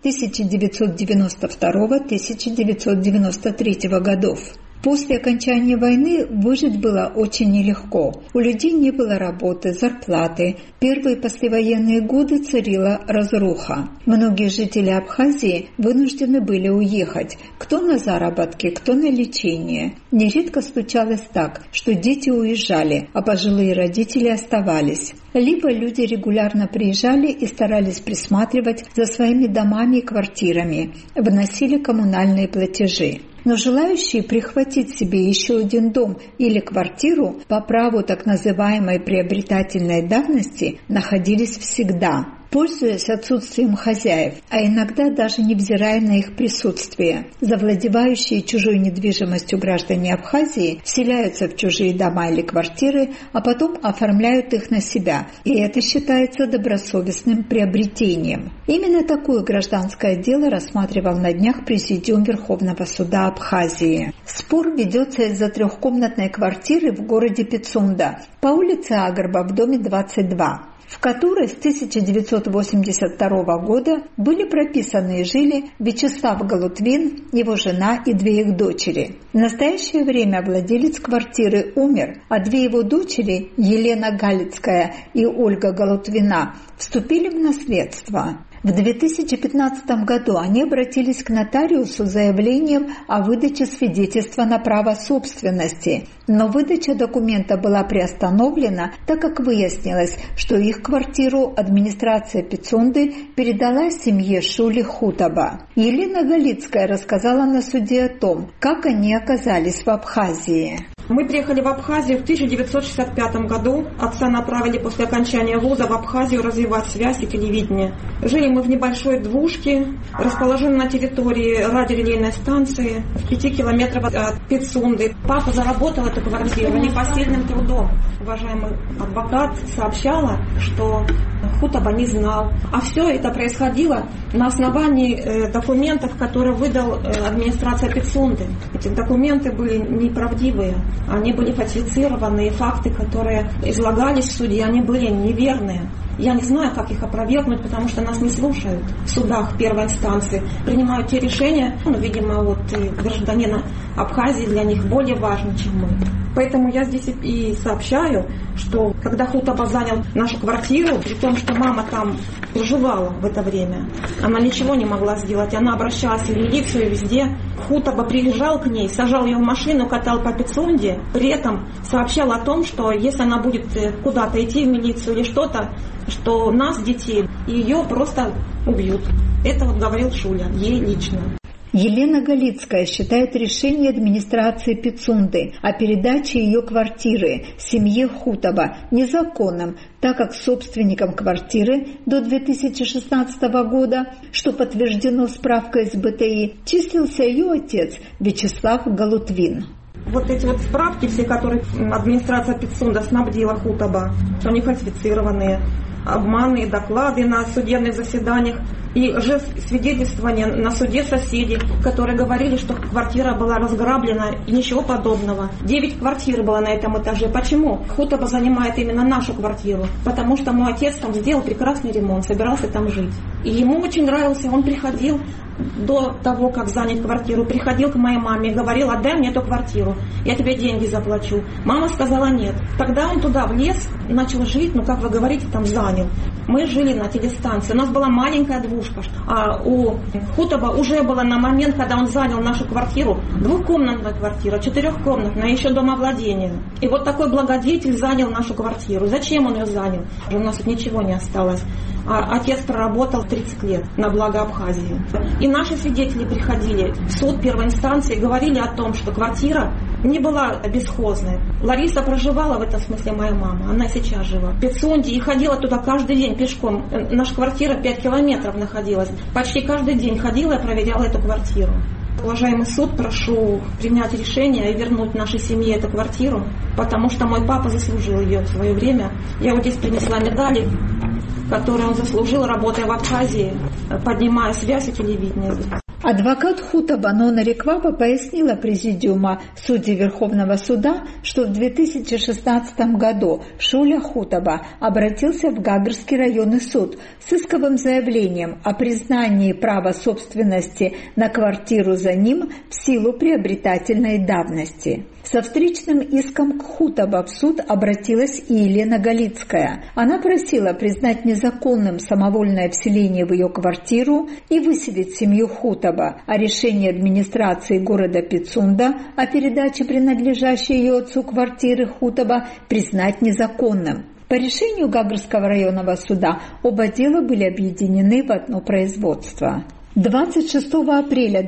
1992-1993 годов. После окончания войны выжить было очень нелегко. У людей не было работы, зарплаты. Первые послевоенные годы царила разруха. Многие жители Абхазии вынуждены были уехать. Кто на заработки, кто на лечение. Нередко случалось так, что дети уезжали, а пожилые родители оставались. Либо люди регулярно приезжали и старались присматривать за своими домами и квартирами, вносили коммунальные платежи. Но желающие прихватить себе еще один дом или квартиру по праву так называемой приобретательной давности находились всегда, пользуясь отсутствием хозяев, а иногда даже невзирая на их присутствие. Завладевающие чужой недвижимостью граждане Абхазии вселяются в чужие дома или квартиры, а потом оформляют их на себя, и это считается добросовестным приобретением. Именно такое гражданское дело рассматривал на днях Президиум Верховного суда Абхазии. Спор ведется из-за трехкомнатной квартиры в городе Пицунда по улице Агарба в доме 22. В которой с 1982 года были прописаны и жили Вячеслав Галутвин, его жена и 2 их дочери. В настоящее время владелец квартиры умер, а 2 его дочери, Елена Галицкая и Ольга Галутвина, вступили в наследство. В 2015 году они обратились к нотариусу с заявлением о выдаче свидетельства на право собственности, но выдача документа была приостановлена, так как выяснилось, что их квартиру администрация Пицунды передала семье Шули Хутаба. Елена Галицкая рассказала на суде о том, как они оказались в Абхазии. Мы приехали в Абхазию в 1965 году. Отца направили после окончания вуза в Абхазию развивать связь и телевидение. Жили мы в небольшой двушке, расположенной на территории радиорелейной станции в 5 километрах от Пицунды. Папа заработал эту квартиру непосильным трудом. Уважаемый адвокат сообщала, что Хутаба не знал. А все это происходило на основании документов, которые выдал администрация Пицунды. Эти документы были неправдивые. Они были фальсифицированы, и факты, которые излагались в суде, они были неверные. Я не знаю, как их опровергнуть, потому что нас не слушают в судах первой инстанции. Принимают те решения, видимо, и гражданина Абхазии для них более важны, чем мы. Поэтому я здесь и сообщаю, что когда Хутаба занял нашу квартиру, при том, что мама там проживала в это время, она ничего не могла сделать. Она обращалась в милицию везде. Хутаба приезжал к ней, сажал ее в машину, катал по Пицунде, при этом сообщал о том, что если она будет куда-то идти в милицию или что-то, что нас, детей, ее просто убьют. Это говорил Шуля, ей лично. Елена Галицкая считает решение администрации Пицунды о передаче ее квартиры семье Хутаба незаконным, так как собственником квартиры до 2016 года, что подтверждено справкой с БТИ, числился ее отец Вячеслав Галутвин. Вот эти справки, все, которые администрация Пицунда снабдила Хутаба, что они фальсифицированные, обманные доклады на судебных заседаниях и же свидетельствования на суде соседей, которые говорили, что квартира была разграблена и ничего подобного. 9 квартир было на этом этаже. Почему? Хутаба занимает именно нашу квартиру, потому что мой отец там сделал прекрасный ремонт, собирался там жить. И ему очень нравился, он приходил до того, как занять квартиру, приходил к моей маме и говорил: отдай мне эту квартиру, я тебе деньги заплачу. Мама сказала нет. Тогда он туда влез, начал жить, как вы говорите, там занял. Мы жили на телестанции, у нас была маленькая двушка, а у Хутаба уже было на момент, когда он занял нашу квартиру, 2-комнатная квартира, 4-комнатная, еще домовладение. И такой благодетель занял нашу квартиру. Зачем он ее занял? У нас тут ничего не осталось. А отец проработал 30 лет на благо Абхазии. И наши свидетели приходили в суд первой инстанции и говорили о том, что квартира не была бесхозной. Лариса проживала, в этом смысле моя мама, она сейчас жива, в Пицунде, и ходила туда каждый день пешком. Наша квартира 5 километров находилась. Почти каждый день ходила и проверяла эту квартиру. Уважаемый суд, прошу принять решение и вернуть нашей семье эту квартиру, потому что мой папа заслужил ее в свое время. Я вот здесь принесла медали, которые он заслужил, работая в Абхазии, поднимая связь и телевидение. Адвокат Хутаба Нона Рикваба пояснила президиума судей Верховного суда, что в 2016 году Шуля Хутаба обратился в Гагрский районный суд с исковым заявлением о признании права собственности на квартиру за ним в силу приобретательной давности. Со встречным иском к Хутаба в суд обратилась и Елена Галицкая. Она просила признать незаконным самовольное вселение в ее квартиру и выселить семью Хутаба, а решение администрации города Пицунда о передаче принадлежащей ее отцу квартиры Хутаба признать незаконным. По решению Гагрского районного суда оба дела были объединены в одно производство. 26 апреля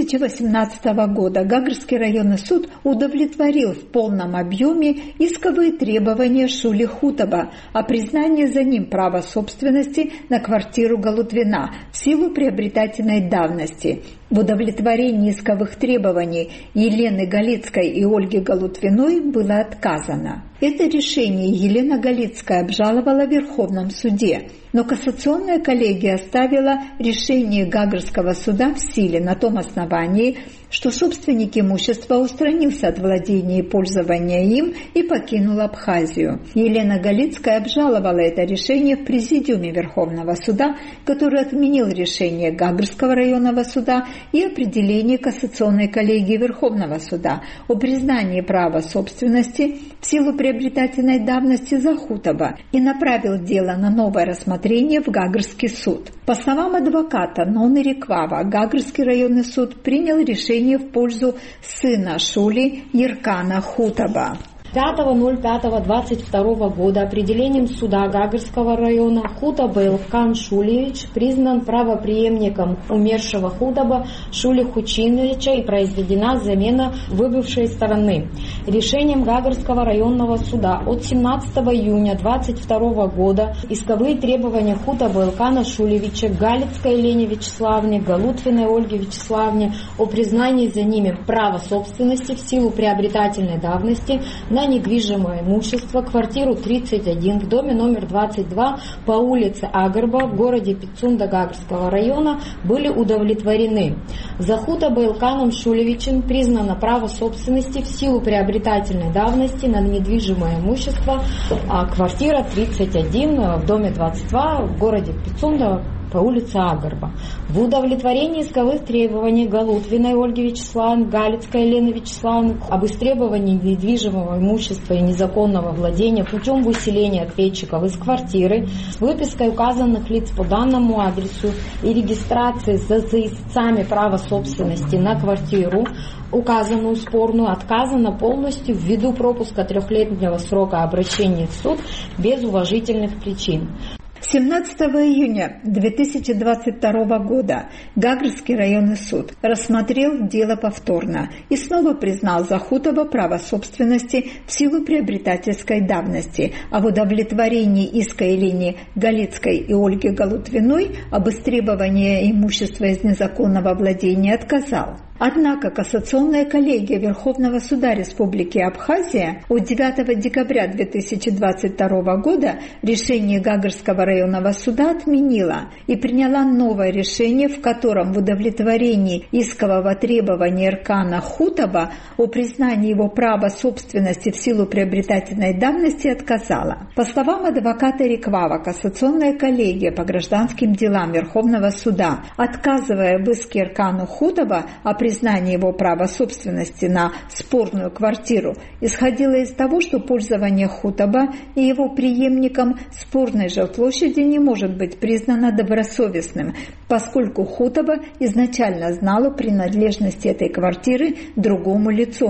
2018 года Гагрский районный суд удовлетворил в полном объеме исковые требования Шули Хутаба о признании за ним права собственности на квартиру Галутвина в силу приобретательной давности. В удовлетворении исковых требований Елены Галицкой и Ольги Галутвиной было отказано. Это решение Елена Галицкая обжаловала в Верховном суде, но кассационная коллегия оставила решение Гагрского суда в силе на том основании, что собственник имущества устранился от владения и пользования им и покинул Абхазию. Елена Галицкая обжаловала это решение в президиуме Верховного суда, который отменил решение Гагрского районного суда и определение кассационной коллегии Верховного суда о признании права собственности в силу приобретательной давности за Хутаба и направил дело на новое рассмотрение в Гагрский суд. По словам адвоката Ноны Риквава, Гагрский районный суд принял решение в пользу сына Шули Еркана Хутаба. 5.05.22 года определением суда Гагрского района Хутаба Илкан Шулевич признан правопреемником умершего Хутаба Шули Хучиновича и произведена замена выбывшей стороны. Решением Гагрского районного суда от 17 июня 2022 года исковые требования Хутаба Илкана Шулевича, Галицкой Елене Вячеславне, Галутвиной Ольге Вячеславне о признании за ними права собственности в силу приобретательной давности на недвижимое имущество, квартиру 31 в доме номер 22 по улице Агарба в городе Пицунда Гагрского района были удовлетворены. За Хутаба Илканом Шулевичем признано право собственности в силу приобретательной давности на недвижимое имущество, квартира 31 в доме 22 в городе Пицунда по улице Агарба. В удовлетворении исковых требований Галутвиной Ольги Вячеславовны, Галицкой Елены Вячеславовны об истребовании недвижимого имущества и незаконного владения путем выселения ответчиков из квартиры с выпиской указанных лиц по данному адресу и регистрации за истцами права собственности на квартиру, указанную спорную, отказано полностью ввиду пропуска 3-летнего срока обращения в суд без уважительных причин. 17 июня 2022 года Гагрский районный суд рассмотрел дело повторно и снова признал за Хутаба право собственности в силу приобретательской давности, а в удовлетворении иска Елене Галицкой и Ольги Галутвиной об истребовании имущества из незаконного владения отказал. Однако кассационная коллегия Верховного суда Республики Абхазия от 9 декабря 2022 года решение Гагрского районного суда отменила и приняла новое решение, в котором в удовлетворении искового требования Еркана Хутаба о признании его права собственности в силу приобретательной давности отказала. По словам адвоката Риквава, кассационная коллегия по гражданским делам Верховного суда, отказывая в иске Еркану Хутаба о признание его права собственности на спорную квартиру исходило из того, что пользование Хутаба и его преемником спорной жилплощади не может быть признано добросовестным, поскольку Хутаба изначально знал о принадлежности этой квартиры другому лицу,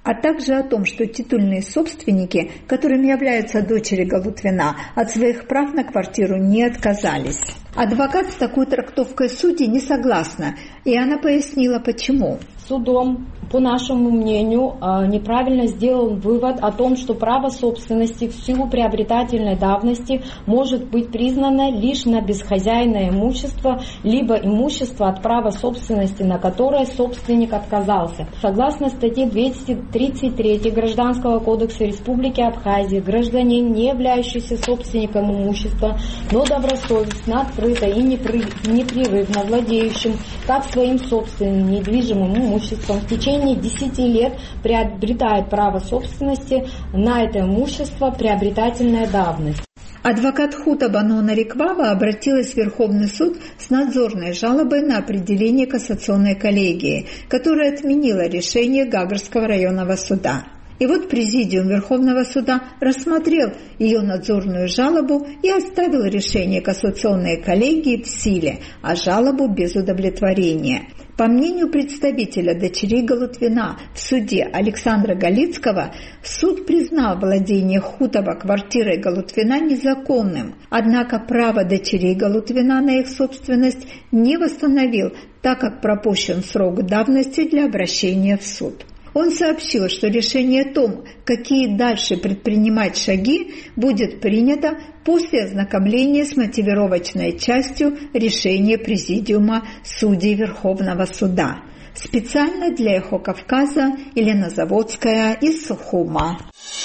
а также о том, что титульные собственники, которыми являются дочери Галутвина, от своих прав на квартиру не отказались. Адвокат с такой трактовкой судьи не согласна, и она пояснила, почему. Судом, по нашему мнению, неправильно сделан вывод о том, что право собственности в силу приобретательной давности может быть признано лишь на безхозяйное имущество, либо имущество, от права собственности на которое собственник отказался. Согласно статье 233 Гражданского кодекса Республики Абхазия, гражданин, не являющийся собственником имущества, но добросовестно, открыто и непрерывно владеющим как своим собственным недвижимым имуществом в течение 10 лет приобретает право собственности на это имущество приобретательная давность. Адвокат Хутаба Нона Риквава обратилась в Верховный суд с надзорной жалобой на определение кассационной коллегии, которая отменила решение Гагарского районного суда. И вот Президиум Верховного суда рассмотрел ее надзорную жалобу и оставил решение кассационной коллегии в силе, а жалобу без удовлетворения. По мнению представителя дочерей Галутвина в суде Александра Галицкого, суд признал владение Хутаба квартирой Галутвина незаконным, однако право дочерей Галутвина на их собственность не восстановил, так как пропущен срок давности для обращения в суд. Он сообщил, что решение о том, какие дальше предпринимать шаги, будет принято после ознакомления с мотивировочной частью решения Президиума судей Верховного суда. Специально для «Эхо Кавказа» Елена Заводская из Сухума.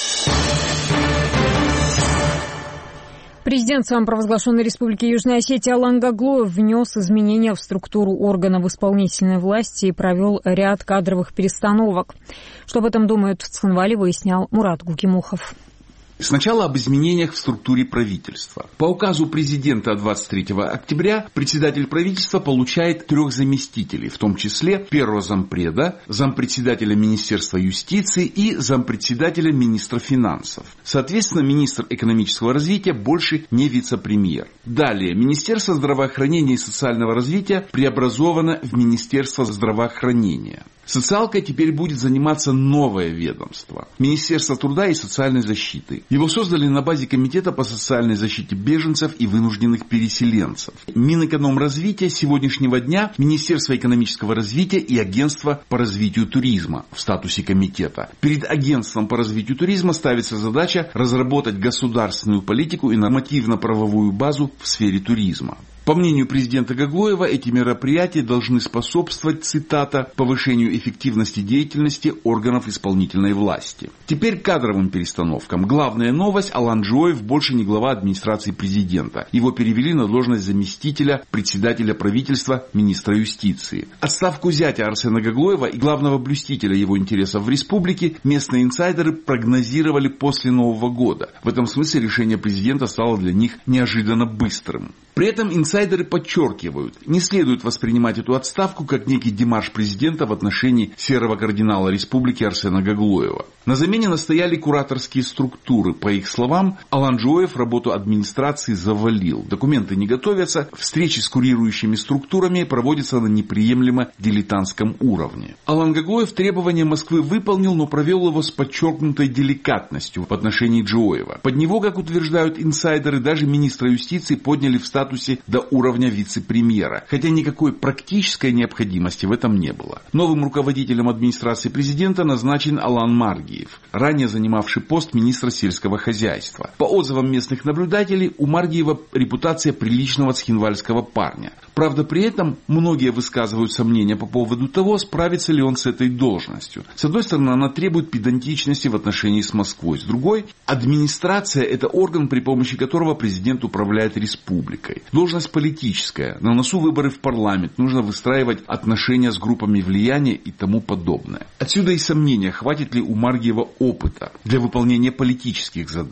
Президент самопровозглашенной Республики Южная Осетия Алан Гаглоев внес изменения в структуру органов исполнительной власти и провел ряд кадровых перестановок. Что об этом думают в Цхинвале, выяснял Мурат Гукимухов. Сначала об изменениях в структуре правительства. По указу президента 23 октября председатель правительства получает 3 заместителей, в том числе первого зампреда, зампредседателя Министерства юстиции и зампредседателя министра финансов. Соответственно, министр экономического развития больше не вице-премьер. Далее, Министерство здравоохранения и социального развития преобразовано в Министерство здравоохранения. Социалкой теперь будет заниматься новое ведомство – Министерство труда и социальной защиты. Его создали на базе Комитета по социальной защите беженцев и вынужденных переселенцев. Минэкономразвития с сегодняшнего дня Министерство экономического развития и Агентство по развитию туризма в статусе комитета. Перед Агентством по развитию туризма ставится задача разработать государственную политику и нормативно-правовую базу в сфере туризма. По мнению президента Гаглоева, эти мероприятия должны способствовать, цитата, повышению эффективности деятельности органов исполнительной власти. Теперь к кадровым перестановкам. Главная новость – Алан Джоев больше не глава администрации президента. Его перевели на должность заместителя председателя правительства, министра юстиции. Отставку зятя Арсена Гаглоева и главного блюстителя его интересов в республике местные инсайдеры прогнозировали после Нового года. В этом смысле решение президента стало для них неожиданно быстрым. При этом инсайдеры подчеркивают, не следует воспринимать эту отставку как некий демарш президента в отношении серого кардинала республики Арсена Гаглоева. На замене настояли кураторские структуры. По их словам, Алан Джоев работу администрации завалил. Документы не готовятся, встречи с курирующими структурами проводятся на неприемлемо дилетантском уровне. Алан Гаглоев требования Москвы выполнил, но провел его с подчеркнутой деликатностью в отношении Джоева. Под него, как утверждают инсайдеры, даже министра юстиции подняли в статусе до уровня вице-премьера, хотя никакой практической необходимости в этом не было. Новым руководителем администрации президента назначен Алан Маргиев, ранее занимавший пост министра сельского хозяйства. По отзывам местных наблюдателей, у Маргиева репутация приличного цхинвальского парня. Правда, при этом многие высказывают сомнения по поводу того, справится ли он с этой должностью. С одной стороны, она требует педантичности в отношении с Москвой. С другой, администрация – это орган, при помощи которого президент управляет республикой. Должность политическая, на носу выборы в парламент, нужно выстраивать отношения с группами влияния и тому подобное. Отсюда и сомнения, хватит ли у Маргиева опыта для выполнения политических задач.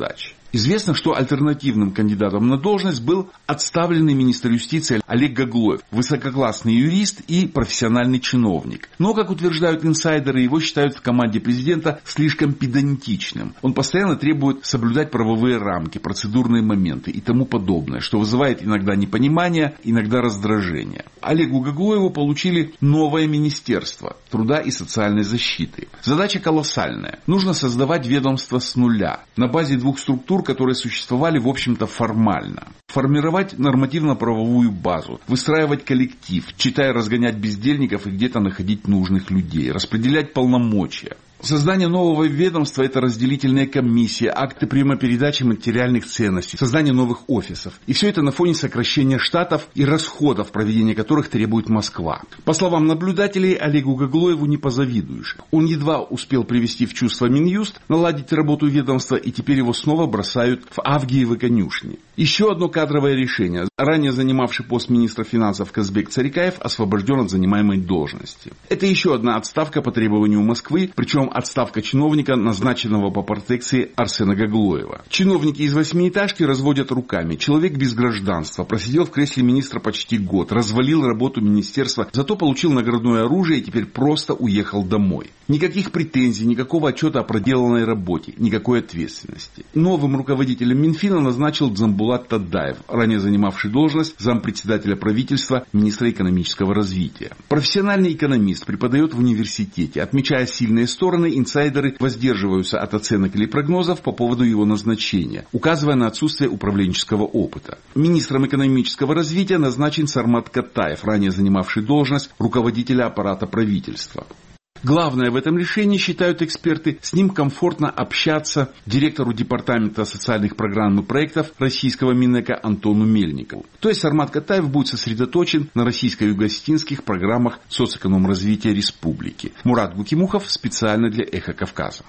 Известно, что альтернативным кандидатом на должность был отставленный министр юстиции Олег Гаглоев, высококлассный юрист и профессиональный чиновник. Но, как утверждают инсайдеры, его считают в команде президента слишком педантичным. Он постоянно требует соблюдать правовые рамки, процедурные моменты и тому подобное, что вызывает иногда непонимание, иногда раздражение. Олегу Гаглоеву получили новое министерство труда и социальной защиты. Задача колоссальная. Нужно создавать ведомство с нуля, на базе двух структур, которые существовали, в общем-то, формально. Формировать нормативно-правовую базу, выстраивать коллектив, читая разгонять бездельников и где-то находить нужных людей, распределять полномочия. Создание нового ведомства – это разделительная комиссия, акты приема-передачи материальных ценностей, создание новых офисов. И все это на фоне сокращения штатов и расходов, проведения которых требует Москва. По словам наблюдателей, Олегу Гаглоеву не позавидуешь. Он едва успел привести в чувство Минюст, наладить работу ведомства, и теперь его снова бросают в Авгиевы конюшни. Еще одно кадровое решение. Ранее занимавший пост министра финансов Казбек Царикаев освобожден от занимаемой должности. Это еще одна отставка по требованию Москвы, причем отставка чиновника, назначенного по протекции Арсена Гаглоева. Чиновники из восьмиэтажки разводят руками. Человек без гражданства, просидел в кресле министра почти год, развалил работу министерства, зато получил наградное оружие и теперь просто уехал домой. Никаких претензий, никакого отчета о проделанной работе, никакой ответственности. Новым руководителем Минфина назначил Дзамбулат Тадаев, ранее занимавший должность зампредседателя правительства, министра экономического развития. Профессиональный экономист, преподает в университете, отмечая сильные стороны, инсайдеры воздерживаются от оценок или прогнозов по поводу его назначения, указывая на отсутствие управленческого опыта. Министром экономического развития назначен Сармат Каттаев, ранее занимавший должность руководителя аппарата правительства. Главное в этом решении, считают эксперты, с ним комфортно общаться директору Департамента социальных программ и проектов российского Минэка Антону Мельникову. То есть Сармат Каттаев будет сосредоточен на российско-юго-осетинских программах соцэкономразвития республики. Мурат Гукимухов специально для «Эхо Кавказа».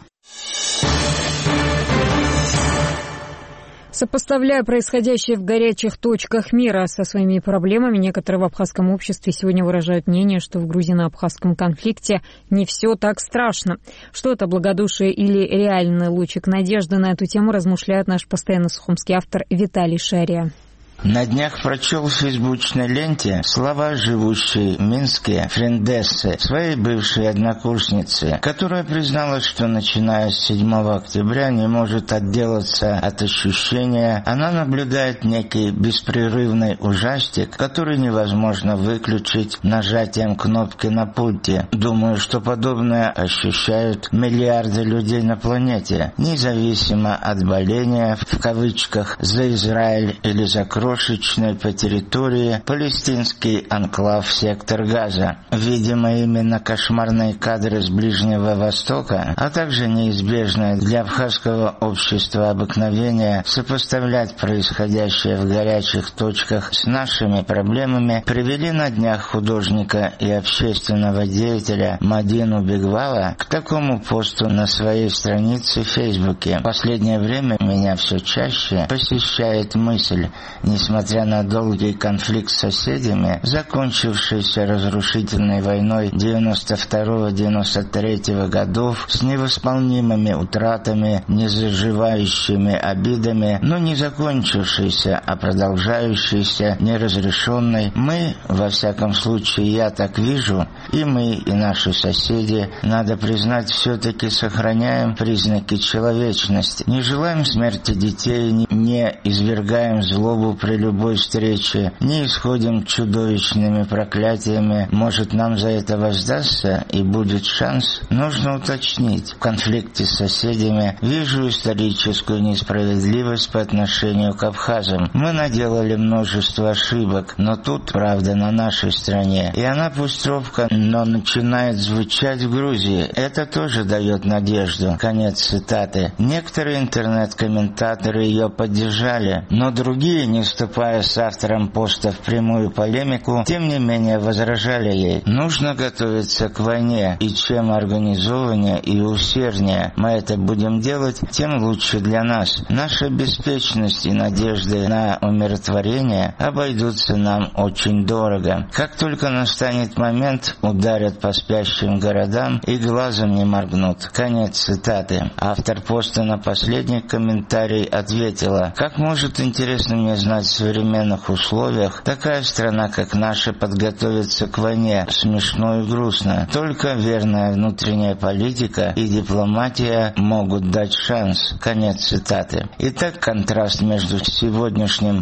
Сопоставляя происходящее в горячих точках мира со своими проблемами, некоторые в абхазском обществе сегодня выражают мнение, что в грузино-абхазском конфликте не все так страшно. Что это, благодушие или реальный лучик надежды? На эту тему размышляет наш постоянно сухумский автор Виталий Шария. На днях прочел в фейсбучной ленте слова живущей в Минске френдессы, своей бывшей однокурсницы, которая призналась, что начиная с 7 октября не может отделаться от ощущения, она наблюдает некий беспрерывный ужастик, который невозможно выключить нажатием кнопки на пульте. Думаю, что подобное ощущают миллиарды людей на планете, независимо от боления, в кавычках, за Израиль или за кровь, крошечной по территории палестинский анклав сектор Газа. Видимо, именно кошмарные кадры с Ближнего Востока, а также неизбежное для абхазского общества обыкновение сопоставлять происходящее в горячих точках с нашими проблемами, привели на днях художника и общественного деятеля Мадину Бегвала к такому посту на своей странице в Фейсбуке. В последнее время меня все чаще посещает мысль, несмотря на долгий конфликт с соседями, закончившийся разрушительной войной 92-93 годов, с невосполнимыми утратами, незаживающими обидами, но не закончившийся, а продолжающийся, неразрешенный, мы, во всяком случае я так вижу, и мы, и наши соседи, надо признать, все-таки сохраняем признаки человечности. Не желаем смерти детей, не извергаем злобу при любой встрече, не исходим чудовищными проклятиями. Может, нам за это воздастся и будет шанс? Нужно уточнить. В конфликте с соседями вижу историческую несправедливость по отношению к абхазам. Мы наделали множество ошибок, но тут правда на нашей стороне. И она пусть робко, но начинает звучать в Грузии. Это тоже дает надежду. Конец цитаты. Некоторые интернет-комментаторы ее поддержали, но другие, не вступая с автором поста в прямую полемику, тем не менее возражали ей. Нужно готовиться к войне, и чем организованнее и усерднее мы это будем делать, тем лучше для нас. Наша беспечность и надежды на умиротворение обойдутся нам очень дорого. Как только настанет момент, ударят по спящим городам и глазом не моргнут. Конец цитаты. Автор поста на последних комментариях комментарий ответила: «Как может, интересно мне знать, в современных условиях такая страна, как наша, подготовиться к войне? Смешно и грустно. Только верная внутренняя политика и дипломатия могут дать шанс». Конец цитаты. Итак, контраст между сегодняшним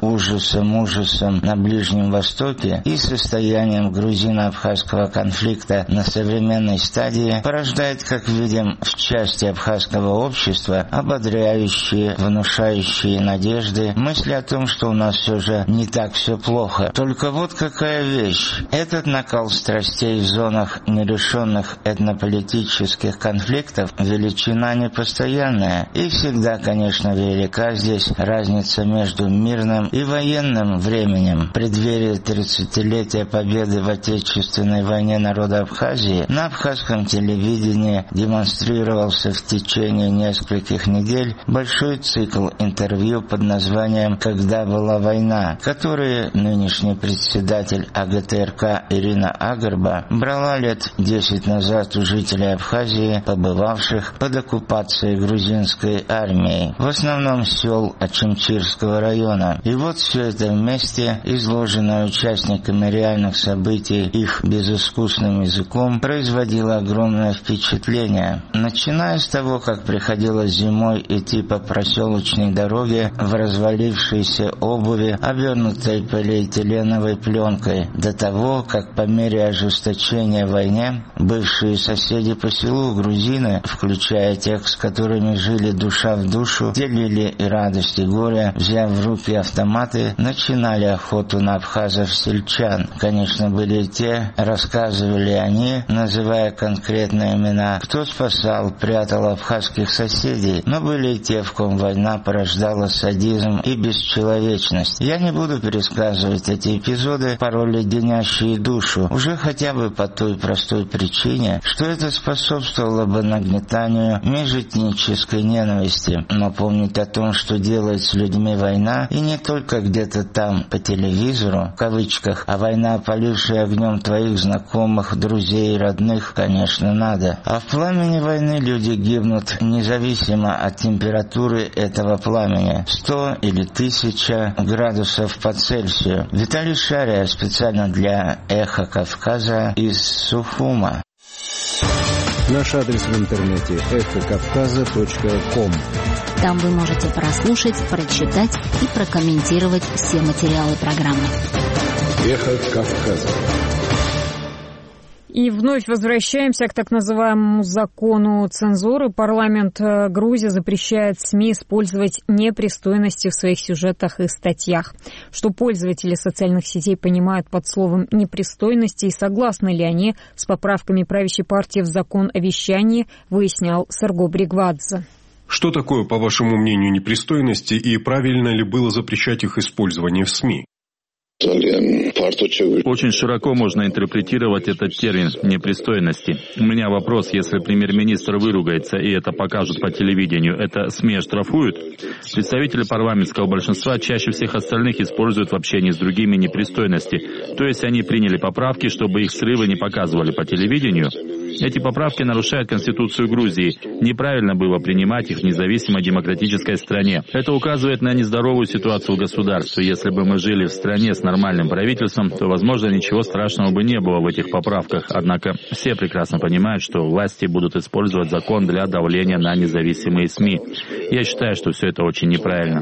ужасом на Ближнем Востоке и состоянием грузино-абхазского конфликта на современной стадии порождает, как видим, в части абхазского общества ободряющие, внушающие надежды, мысли о том, что у нас все же не так все плохо. Только вот какая вещь. Этот накал страстей в зонах нерешенных этнополитических конфликтов величина непостоянная. И всегда, конечно, велика здесь разница между мирным и военным временем. В преддверии 30-летия победы в Отечественной войне народа Абхазии на абхазском телевидении демонстрировался в течение нескольких недель большой цикл интервью под названием «Когда была война», которые нынешний председатель АГТРК Ирина Агарба брала лет 10 назад у жителей Абхазии, побывавших под оккупацией грузинской армией, в основном сел Ачимчирского района. И вот все это вместе, изложенное участниками реальных событий их безыскусным языком, производило огромное впечатление. Начиная с того, как приходилось зимой идти по проселочной дороге в развалившейся обуви, обернутой полиэтиленовой пленкой, до того, как по мере ожесточения в войне бывшие соседи по селу, грузины, включая тех, с которыми жили душа в душу, делили и радость, и горе, взяв в руки автоматы, начинали охоту на абхазов-сельчан. Конечно, были и те, рассказывали они, называя конкретные имена, кто спасал, прятал абхазских соседей, но были и те, в ком война порождала садизм и бесчеловечность. Я не буду пересказывать эти эпизоды, порой леденящие душу, уже хотя бы по той простой причине, что это способствовало бы нагнетанию межэтнической ненависти. Но помнить о том, что делает с людьми война, и не только где-то там по телевизору, в кавычках, а война, опалившая огнем твоих знакомых, друзей и родных, конечно, надо. А в пламени войны люди гибнут независимо от температуры этого пламени. 100 или 1000 градусов по Цельсию. Виталий Шария специально для «Эхо Кавказа» из Сухума. Наш адрес в интернете эхокавказа.ком. Там вы можете прослушать, прочитать и прокомментировать все материалы программы. Эхо Кавказа. И вновь возвращаемся к так называемому закону цензуры. Парламент Грузии запрещает СМИ использовать непристойности в своих сюжетах и статьях. Что пользователи социальных сетей понимают под словом «непристойности» и согласны ли они с поправками правящей партии в закон о вещании, выяснял Серго Бригвадзе. Что такое, по вашему мнению, непристойности и правильно ли было запрещать их использование в СМИ? Очень широко можно интерпретировать этот термин непристойности. У меня вопрос: если премьер-министр выругается и это покажут по телевидению, это СМИ оштрафуют? Представители парламентского большинства чаще всех остальных используют в общении с другими непристойности. То есть они приняли поправки, чтобы их срывы не показывали по телевидению. Эти поправки нарушают Конституцию Грузии. Неправильно было принимать их в независимой демократической стране. Это указывает на нездоровую ситуацию в государстве. Если бы мы жили в стране с нормальным правительством, то, возможно, ничего страшного бы не было в этих поправках. Однако все прекрасно понимают, что власти будут использовать закон для давления на независимые СМИ. Я считаю, что все это очень неправильно.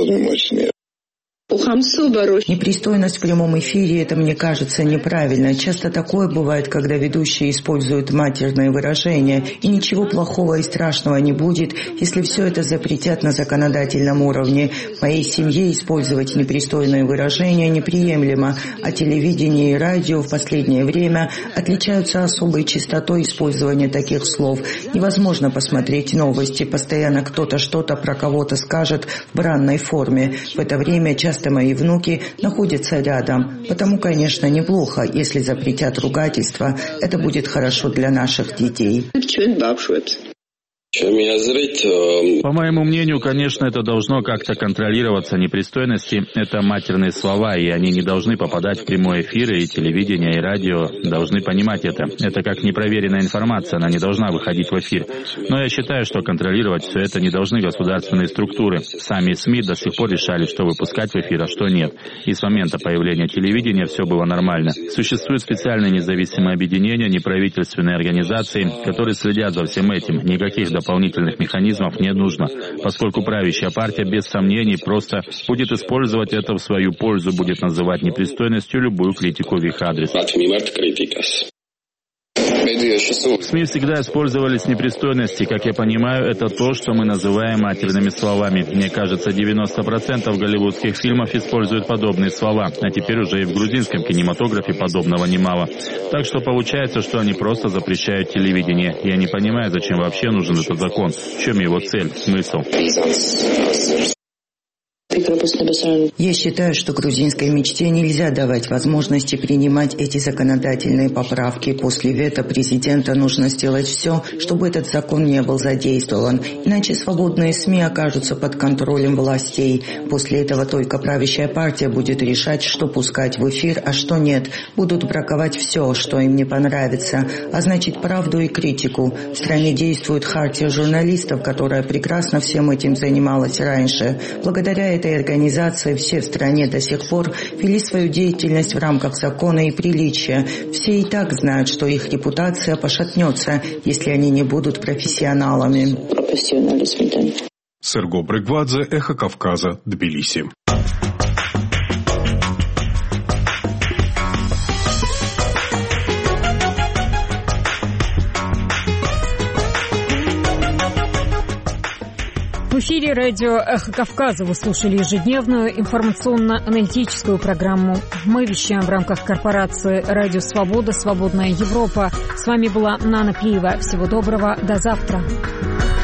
Непристойность в прямом эфире — это, мне кажется, неправильно. Часто такое бывает, когда ведущие используют матерные выражения, и ничего плохого и страшного не будет, если все это запретят на законодательном уровне. В моей семье использовать непристойные выражения неприемлемо, а телевидение и радио в последнее время отличаются особой чистотой использования таких слов. Невозможно посмотреть новости, постоянно кто-то что-то про кого-то скажет в бранной форме. В это время часто мои внуки находятся рядом. Потому, конечно, неплохо, если запретят ругательство. Это будет хорошо для наших детей. По моему мнению, конечно, это должно как-то контролироваться. Непристойности — это матерные слова, и они не должны попадать в прямой эфир, и телевидение, и радио должны понимать это. Это как непроверенная информация, она не должна выходить в эфир. Но я считаю, что контролировать все это не должны государственные структуры. Сами СМИ до сих пор решали, что выпускать в эфир, а что нет. И с момента появления телевидения все было нормально. Существуют специальные независимые объединения, неправительственные организации, которые следят за всем этим. Никаких дополнительных механизмов не нужно, поскольку правящая партия без сомнений просто будет использовать это в свою пользу, будет называть непристойностью любую критику в их адрес. В СМИ всегда использовались непристойности. Как я понимаю, это то, что мы называем матерными словами. Мне кажется, 90% голливудских фильмов используют подобные слова, а теперь уже и в грузинском кинематографе подобного немало. Так что получается, что они просто запрещают телевидение. Я не понимаю, зачем вообще нужен этот закон, в чем его цель, смысл. Я считаю, что грузинской мечте нельзя давать возможности принимать эти законодательные поправки. После вето президента нужно сделать все, чтобы этот закон не был задействован. Иначе свободные СМИ окажутся под контролем властей. После этого только правящая партия будет решать, что пускать в эфир, а что нет. Будут браковать все, что им не понравится. А значит, правду и критику. В стране действует хартия журналистов, которая прекрасно всем этим занималась раньше. Благодаря этой организации все в стране до сих пор вели свою деятельность в рамках закона и приличия. Все и так знают, что их репутация пошатнется, если они не будут профессионалами. Серго Брыгвадзе, Эхо Кавказа, Тбилиси. В эфире радио «Эхо Кавказа» вы слушали ежедневную информационно-аналитическую программу. Мы вещаем в рамках корпорации «Радио Свобода. Свободная Европа». С вами была Нана Плиева. Всего доброго. До завтра.